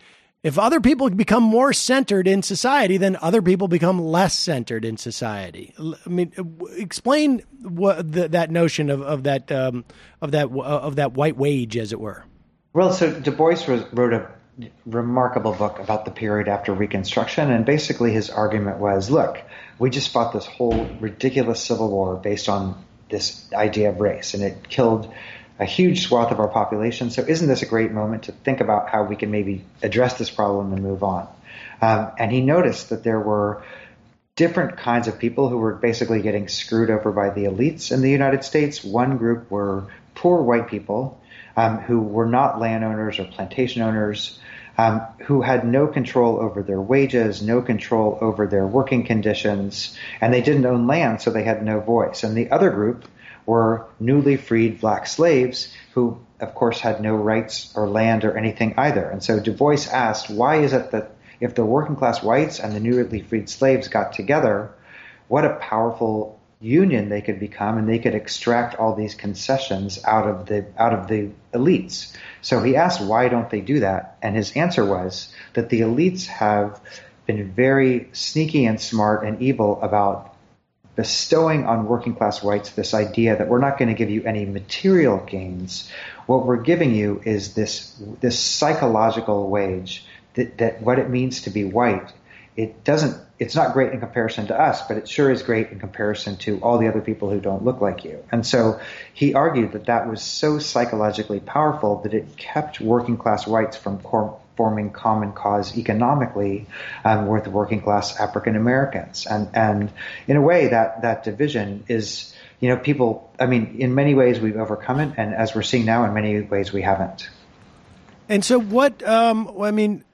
if other people become more centered in society, then other people become less centered in society. I mean, explain what the, that notion of of that um, of that of that white wage, as it were. Well, so Du Bois was, wrote a remarkable book about the period after Reconstruction, and basically his argument was, look, we just fought this whole ridiculous civil war based on this idea of race, and it killed a huge swath of our population. So isn't this a great moment to think about how we can maybe address this problem and move on? Um, and he noticed that there were different kinds of people who were basically getting screwed over by the elites in the United States. One group were poor white people um, who were not landowners or plantation owners, Um, who had no control over their wages, no control over their working conditions, and they didn't own land, so they had no voice. And the other group were newly freed black slaves who, of course, had no rights or land or anything either. And so Du Bois asked, why is it that if the working class whites and the newly freed slaves got together, what a powerful union they could become, and they could extract all these concessions out of the out of the elites. So he asked, why don't they do that? And his answer was that the elites have been very sneaky and smart and evil about bestowing on working class whites this idea that we're not going to give you any material gains. What we're giving you is this this psychological wage, that, that what it means to be white. It doesn't, it's not great in comparison to us, but it sure is great in comparison to all the other people who don't look like you. And so he argued that that was so psychologically powerful that it kept working class whites from cor- forming common cause economically um, with working class African Americans. And, and in a way that, that division is, you know, people, I mean, in many ways we've overcome it. And as we're seeing now, in many ways we haven't. And so what, um, I mean,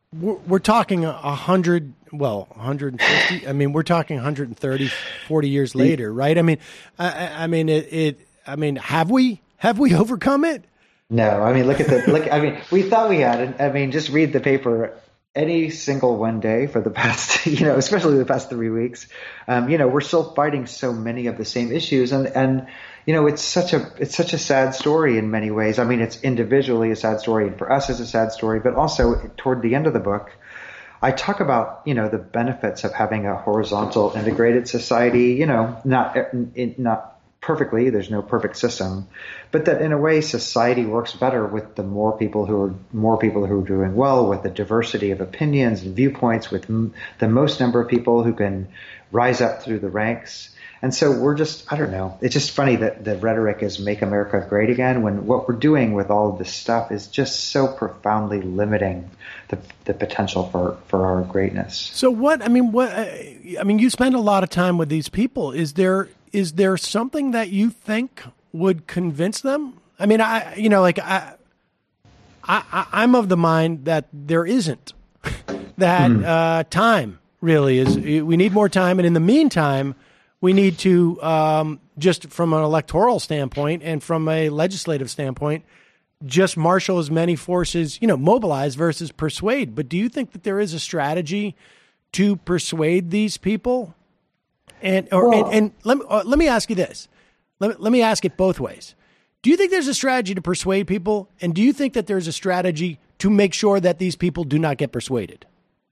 we're, we're talking a hundred, well, one hundred fifty. I mean, we're talking one hundred thirty, forty years later, right? I mean, I, I mean, it, it. I mean, have we have we overcome it? No, I mean, look at the look. I mean, we thought we had. And I mean, just read the paper. Any single one day for the past, you know, especially the past three weeks, um, you know, we're still fighting so many of the same issues, and and you know, it's such a it's such a sad story in many ways. I mean, it's individually a sad story, and for us, it's a sad story. But also, toward the end of the book, I talk about, you know, the benefits of having a horizontal, integrated society. You know, not not perfectly. There's no perfect system, but that in a way, society works better with the more people who are more people who are doing well, with the diversity of opinions and viewpoints, with m- the most number of people who can rise up through the ranks. And so we're just, I don't know, it's just funny that the rhetoric is make America great again, when what we're doing with all of this stuff is just so profoundly limiting the, the potential for, for our greatness. So what, I mean, what, I mean, you spend a lot of time with these people. Is there, is there something that you think would convince them? I mean, I, you know, like I, I, I'm of the mind that there isn't, that mm. uh, time really is, we need more time. And in the meantime, we need to, um, just from an electoral standpoint and from a legislative standpoint, just marshal as many forces, you know, mobilize versus persuade. But do you think that there is a strategy to persuade these people? And or and, and let me uh, let me ask you this. Let me, let me ask it both ways. Do you think there's a strategy to persuade people, and do you think that there's a strategy to make sure that these people do not get persuaded?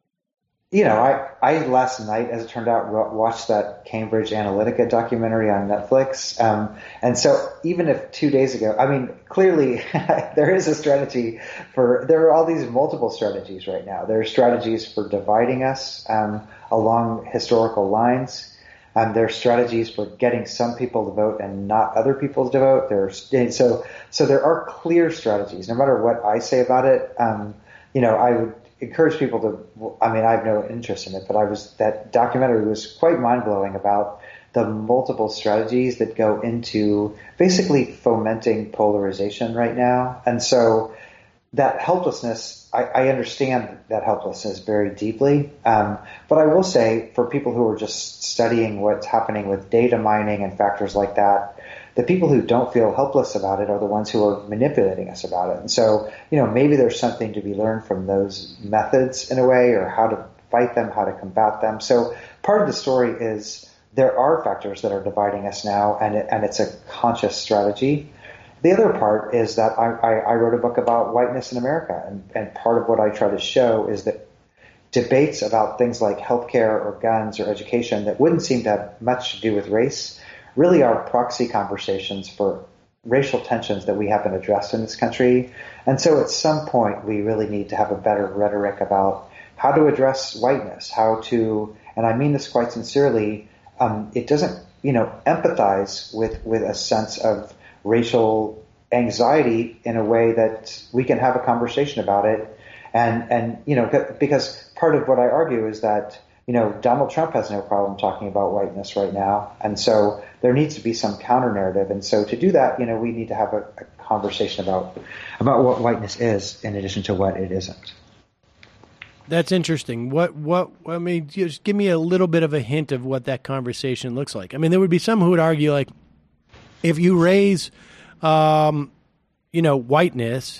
You know, I, I last night, as it turned out, watched that Cambridge Analytica documentary on Netflix. Um, and so even if two days ago, I mean, clearly there is a strategy for, there are all these multiple strategies right now. There are strategies for dividing us um, along historical lines. Um, there are strategies for getting some people to vote and not other people to vote. There's so so there are clear strategies. No matter what I say about it, um, you know, I would encourage people to. I mean, I have no interest in it, but I was that documentary was quite mind blowing about the multiple strategies that go into basically fomenting polarization right now. And so that helplessness, I, I understand that helplessness very deeply. Um, but I will say, for people who are just studying what's happening with data mining and factors like that, the people who don't feel helpless about it are the ones who are manipulating us about it. And so, you know, maybe there's something to be learned from those methods in a way, or how to fight them, how to combat them. So part of the story is there are factors that are dividing us now, and it, and it's a conscious strategy. The other part is that I, I, I wrote a book about whiteness in America, and, and part of what I try to show is that debates about things like healthcare or guns or education that wouldn't seem to have much to do with race really are proxy conversations for racial tensions that we haven't addressed in this country. And so at some point, we really need to have a better rhetoric about how to address whiteness, how to, and I mean this quite sincerely, um, it doesn't, you know, empathize with, with a sense of racial anxiety in a way that we can have a conversation about it. And, and, you know, because part of what I argue is that, you know, Donald Trump has no problem talking about whiteness right now. And so there needs to be some counter narrative. And so to do that, you know, we need to have a, a conversation about, about what whiteness is in addition to what it isn't. That's interesting. What, what, I mean, just give me a little bit of a hint of what that conversation looks like. I mean, there would be some who would argue, like, if you raise, um, you know, whiteness,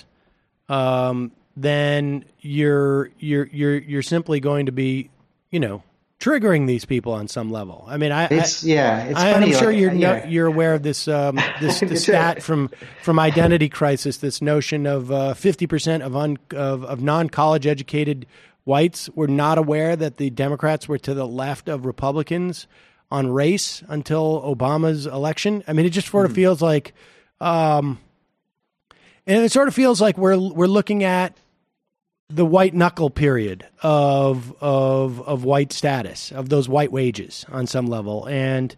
um, then you're, you're, you're, you're simply going to be, you know, triggering these people on some level. I mean, I, it's, I yeah, it's I, funny. I'm sure like, you're, yeah. no, you're aware of this, um, this, this stat from, from Identity Crisis, this notion of, uh, fifty percent of un, of, of non-college educated whites were not aware that the Democrats were to the left of Republicans on race until Obama's election. I mean, it just sort of mm. feels like, um, and it sort of feels like we're, we're looking at the white knuckle period of, of, of white status, of those white wages on some level. And,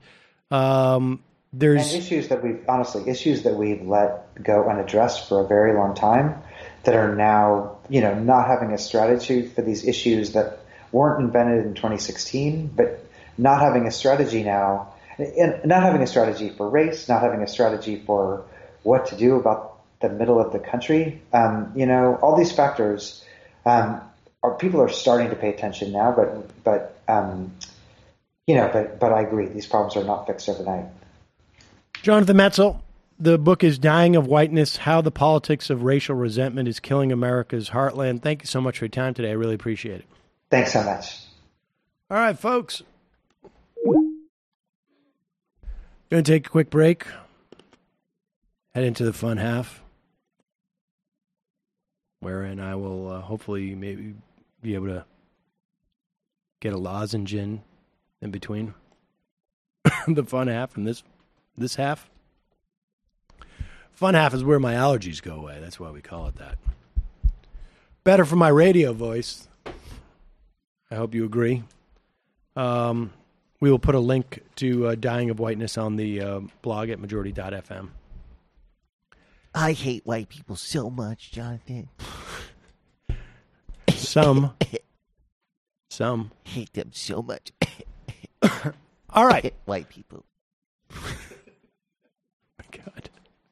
um, there's and issues that we've honestly issues that we've let go unaddressed for a very long time that are now, you know, not having a strategy for these issues that weren't invented in twenty sixteen, but not having a strategy now, and not having a strategy for race, not having a strategy for what to do about the middle of the country. Um, you know, all these factors um, are are people are starting to pay attention now, but but um, you know, but but I agree, these problems are not fixed overnight. Jonathan Metzl, the book is Dying of Whiteness, How the Politics of Racial Resentment is Killing America's Heartland. Thank you so much for your time today. I really appreciate it. Thanks so much. All right, folks. Going to take a quick break. Head into the fun half, wherein I will uh, hopefully maybe be able to get a lozenge in, in between the fun half and this this half. Fun half is where my allergies go away. That's why we call it that. Better for my radio voice. I hope you agree. Um, we will put a link to uh, Dying of Whiteness on the uh, blog at majority dot f m. I hate white people so much, Jonathan. Some. Some. Hate them so much. All right. White people. God.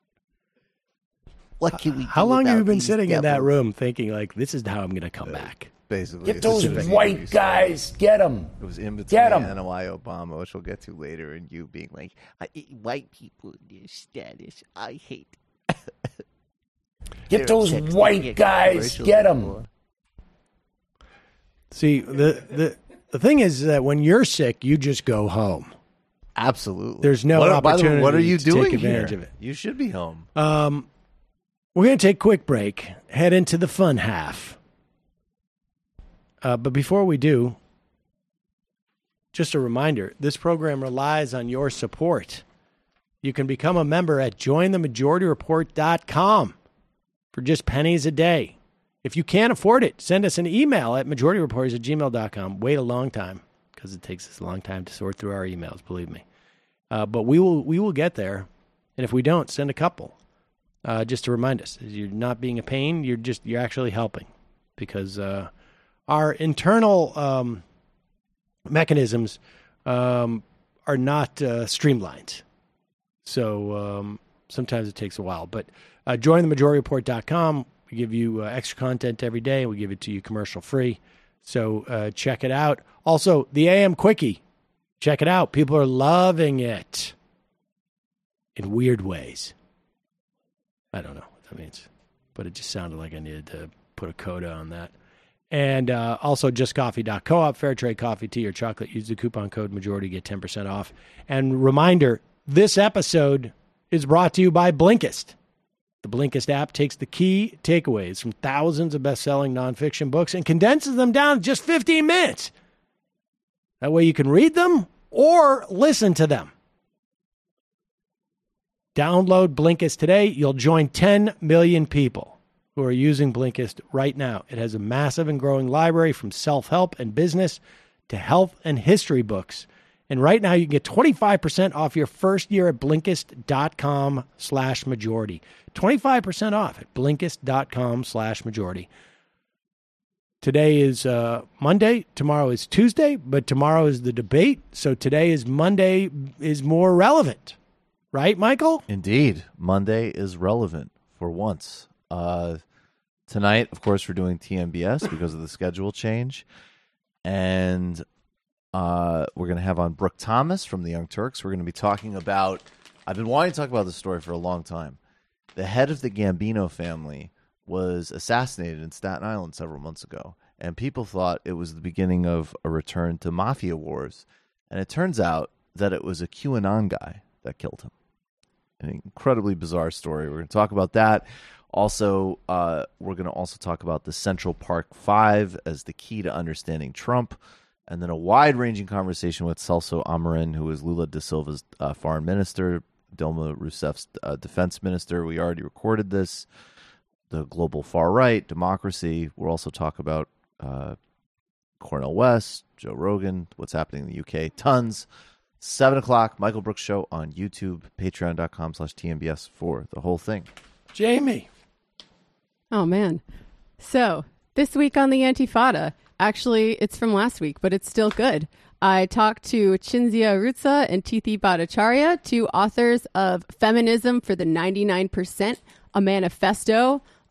What can we do? How long have you been these sitting in that devils? room thinking, like, this is how I'm going to come back? Basically, Get it's those just white guys. Get them. It was in between Get 'em. N O I Obama, which we'll get to later, and you being like, I, white people in their status, I hate. Get those white guys. Get them. See, the, the, the thing is that when you're sick, you just go home. absolutely. There's no what, by the opportunity way, what are you to doing take advantage here? of it. You should be home. Um, we're going to take a quick break, head into the fun half. Uh, but before we do, just a reminder, this program relies on your support. You can become a member at join the majority report dot com for just pennies a day. If you can't afford it, send us an email at majority reporters at gmail dot com. Wait a long time, because it takes us a long time to sort through our emails, believe me. Uh, but we will we will get there. And if we don't, send a couple. Uh, just to remind us, you're not being a pain, you're just you're actually helping. Because uh, our internal um, mechanisms um, are not uh, streamlined. So um, sometimes it takes a while. But uh, join the majority report dot com. We give you uh, extra content every day. We give it to you commercial free. So uh, check it out. Also, the A M Quickie. Check it out. People are loving it in weird ways. I don't know what that means, but it just sounded like I needed to put a coda on that. And uh, also just coffee dot coop, fair trade coffee, tea, or chocolate. Use the coupon code majority, get ten percent off. And reminder, this episode is brought to you by Blinkist. The Blinkist app takes the key takeaways from thousands of best-selling nonfiction books and condenses them down to just fifteen minutes. That way you can read them or listen to them. Download Blinkist today. You'll join ten million people who are using Blinkist right now. It has a massive and growing library from self-help and business to health and history books. And right now you can get twenty-five percent off your first year at Blinkist.com slash majority. twenty-five percent off at Blinkist.com slash majority. Today is uh, Monday. Tomorrow is Tuesday, but tomorrow is the debate. So today is Monday is more relevant. Right, Michael? Indeed. Monday is relevant for once. Uh, tonight, of course, we're doing T M B S because of the schedule change. And uh, we're going to have on Brooke Thomas from the Young Turks. We're going to be talking about, I've been wanting to talk about this story for a long time. The head of the Gambino family was assassinated in Staten Island several months ago. And people thought it was the beginning of a return to mafia wars. And it turns out that it was a QAnon guy that killed him. An incredibly bizarre story. We're going to talk about that. Also, uh, we're going to also talk about the Central Park Five as the key to understanding Trump, and then a wide-ranging conversation with Celso Amorim, who is Lula da Silva's uh, foreign minister, Dilma Rousseff's uh, defense minister. We already recorded this. The global far right, democracy. We'll also talk about uh, Cornel West, Joe Rogan, what's happening in the U K. Tons. Seven o'clock, Michael Brooks Show on YouTube, patreon.com slash TMBS for the whole thing. Jamie. Oh, man. So this week on the Antifada, actually, it's from last week, but it's still good. I talked to Cinzia Ruzza and Tithi Bhattacharya, two authors of Feminism for the ninety-nine percent, a manifesto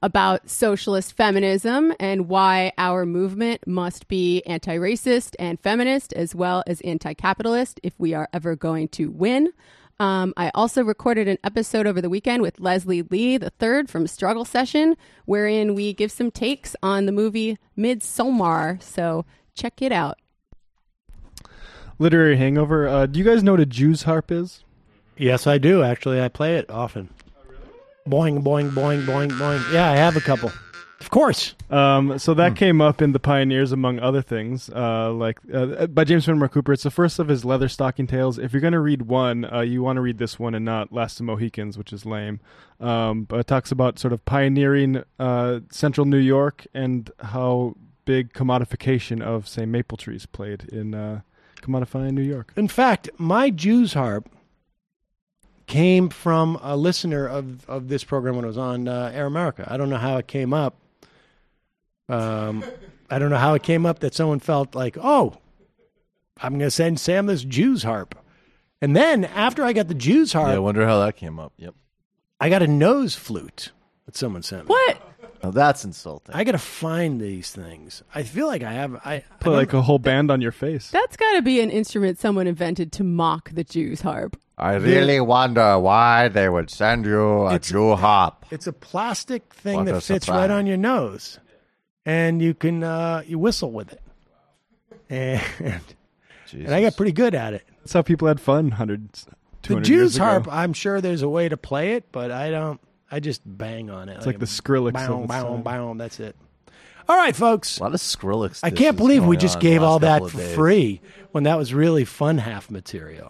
about socialist feminism and why our movement must be anti-racist and feminist as well as anti-capitalist if we are ever going to win. Um, I also recorded an episode over the weekend with Leslie Lee the third from Struggle Session, wherein we give some takes on the movie Midsommar. So check it out. Literary hangover. Uh, do you guys know what a Jew's harp is? Yes, I do. Actually, I play it often. Boing, boing, boing, boing, boing. Yeah, I have a couple. Of course. Um, so that hmm. came up in The Pioneers, among other things, uh, like uh, by James Fenimore Cooper. It's the first of his leather stocking tales. If you're going to read one, uh, you want to read this one and not Last of Mohicans, which is lame. Um, but it talks about sort of pioneering uh, central New York and how big commodification of, say, maple trees played in uh, commodifying New York. In fact, my Jew's harp came from a listener of, of this program when it was on uh, Air America. I don't know how it came up. Um, I don't know how it came up that someone felt like, oh, I'm going to send Sam this Jew's harp. And then after I got the Jew's harp, yeah, I wonder how that came up. Yep, I got a nose flute that someone sent me. What? Oh, that's insulting. I got to find these things. I feel like I have. I put I like a whole band on your face. That's got to be an instrument someone invented to mock the Jew's harp. I really wonder why they would send you a It's- Jew harp. It's a plastic thing What that a fits surprise. right on your nose, and you can uh, you whistle with it. And, and I got pretty good at it. That's how people had fun hundreds, two The hundred Jew's years ago. harp, I'm sure there's a way to play it, but I don't. I just bang on it. It's like the Skrillex Bow, of its bow, time. bow, that's it. All right, folks. A lot of Skrillex. I can't dishes believe we going just on gave the last all that couple of for days. free when that was really fun half material.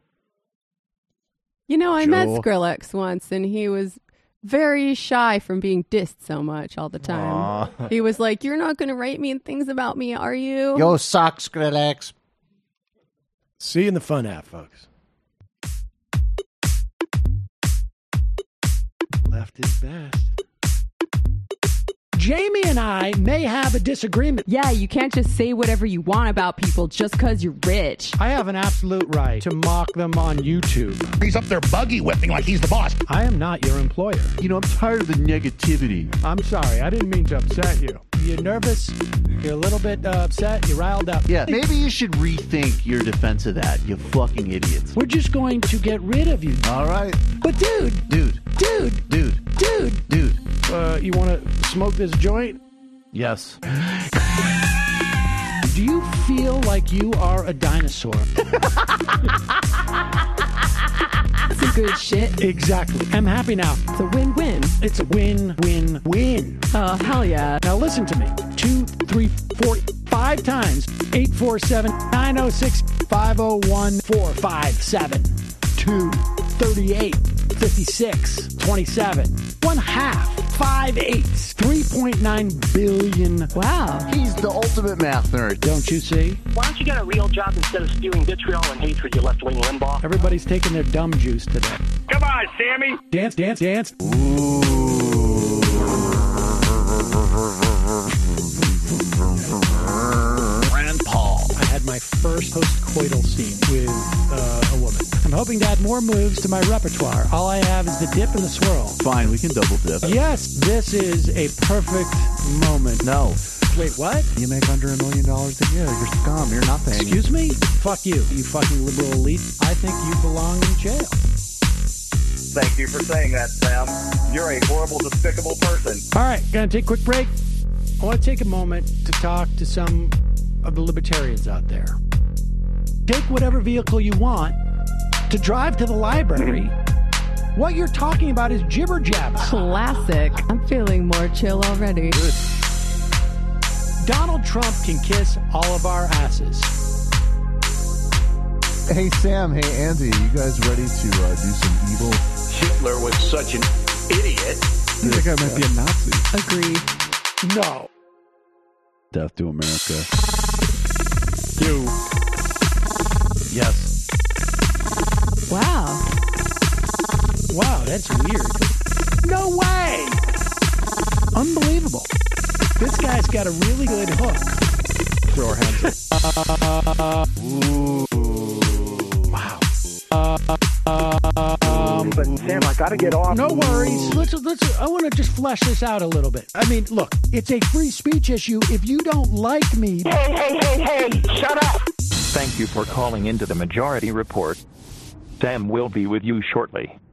You know, I met Joel. Skrillex once, and he was very shy from being dissed so much all the time. Aw. He was like, "You're not going to write mean things about me, are you?" Yo, suck, Skrillex. See you in the fun half, folks. Left is best. Jamie and I may have a disagreement. Yeah, you can't just say whatever you want about people just because you're rich. I have an absolute right to mock them on YouTube. He's up there buggy whipping like he's the boss. I am not your employer. You know, I'm tired of the negativity. I'm sorry. I didn't mean to upset you. You're nervous. You're a little bit uh, upset. You're riled up. Yeah, maybe you should rethink your defense of that, you fucking idiots. We're just going to get rid of you. All right. But dude, Dude. dude, Dude. dude, Dude. uh, you want to smoke this joint? Yes. Do you feel like you are a dinosaur? Some good shit. Exactly. I'm happy now. It's a win-win. It's a win, win, win. Oh, hell yeah. Now listen to me. Two, three, four, five times. Eight, four, seven, nine, oh, six, five, oh, one, four, five, seven, two, thirty-eight, fifty-six, twenty-seven. One half. Five eighths. Three point nine billion. Wow. He's the ultimate math nerd. Don't you see? Why don't you get a real job instead of spewing vitriol and hatred, you left-wing Limbaugh? Everybody's taking their dumb juice today. Come on, Sammy! Dance, dance, dance. Rand Paul. I had my first post-coital scene with uh, a woman. I'm hoping to add more moves to my repertoire. All I have is the dip and the swirl. Fine, we can double dip. Yes, this is a perfect moment. No. Wait, what? You make under a million dollars a year. You're scum. You're nothing. Excuse me? Fuck you, you fucking liberal elite. I think you belong in jail. Thank you for saying that, Sam. You're a horrible, despicable person. All right, gonna take a quick break. I want to take a moment to talk to some of the libertarians out there. Take whatever vehicle you want to drive to the library. What you're talking about is jibber jabs. Classic. I'm feeling more chill already. Good. Donald Trump can kiss all of our asses. Hey, Sam. Hey, Andy. You guys ready to uh, do some evil? Hitler was such an idiot. I think I might be a Nazi. Agree. No. Death to America. You. Yes. Wow. Wow, that's weird. No way! Unbelievable. This guy's got a really good hook. Throw our hands up. Ooh. Wow. Um, Sam, I gotta get off. No worries. Let's, let's, I want to just flesh this out a little bit. I mean, look, it's a free speech issue. If you don't like me... Hey, hey, hey, hey, shut up! Thank you for calling into the Majority Report. Sam will be with you shortly.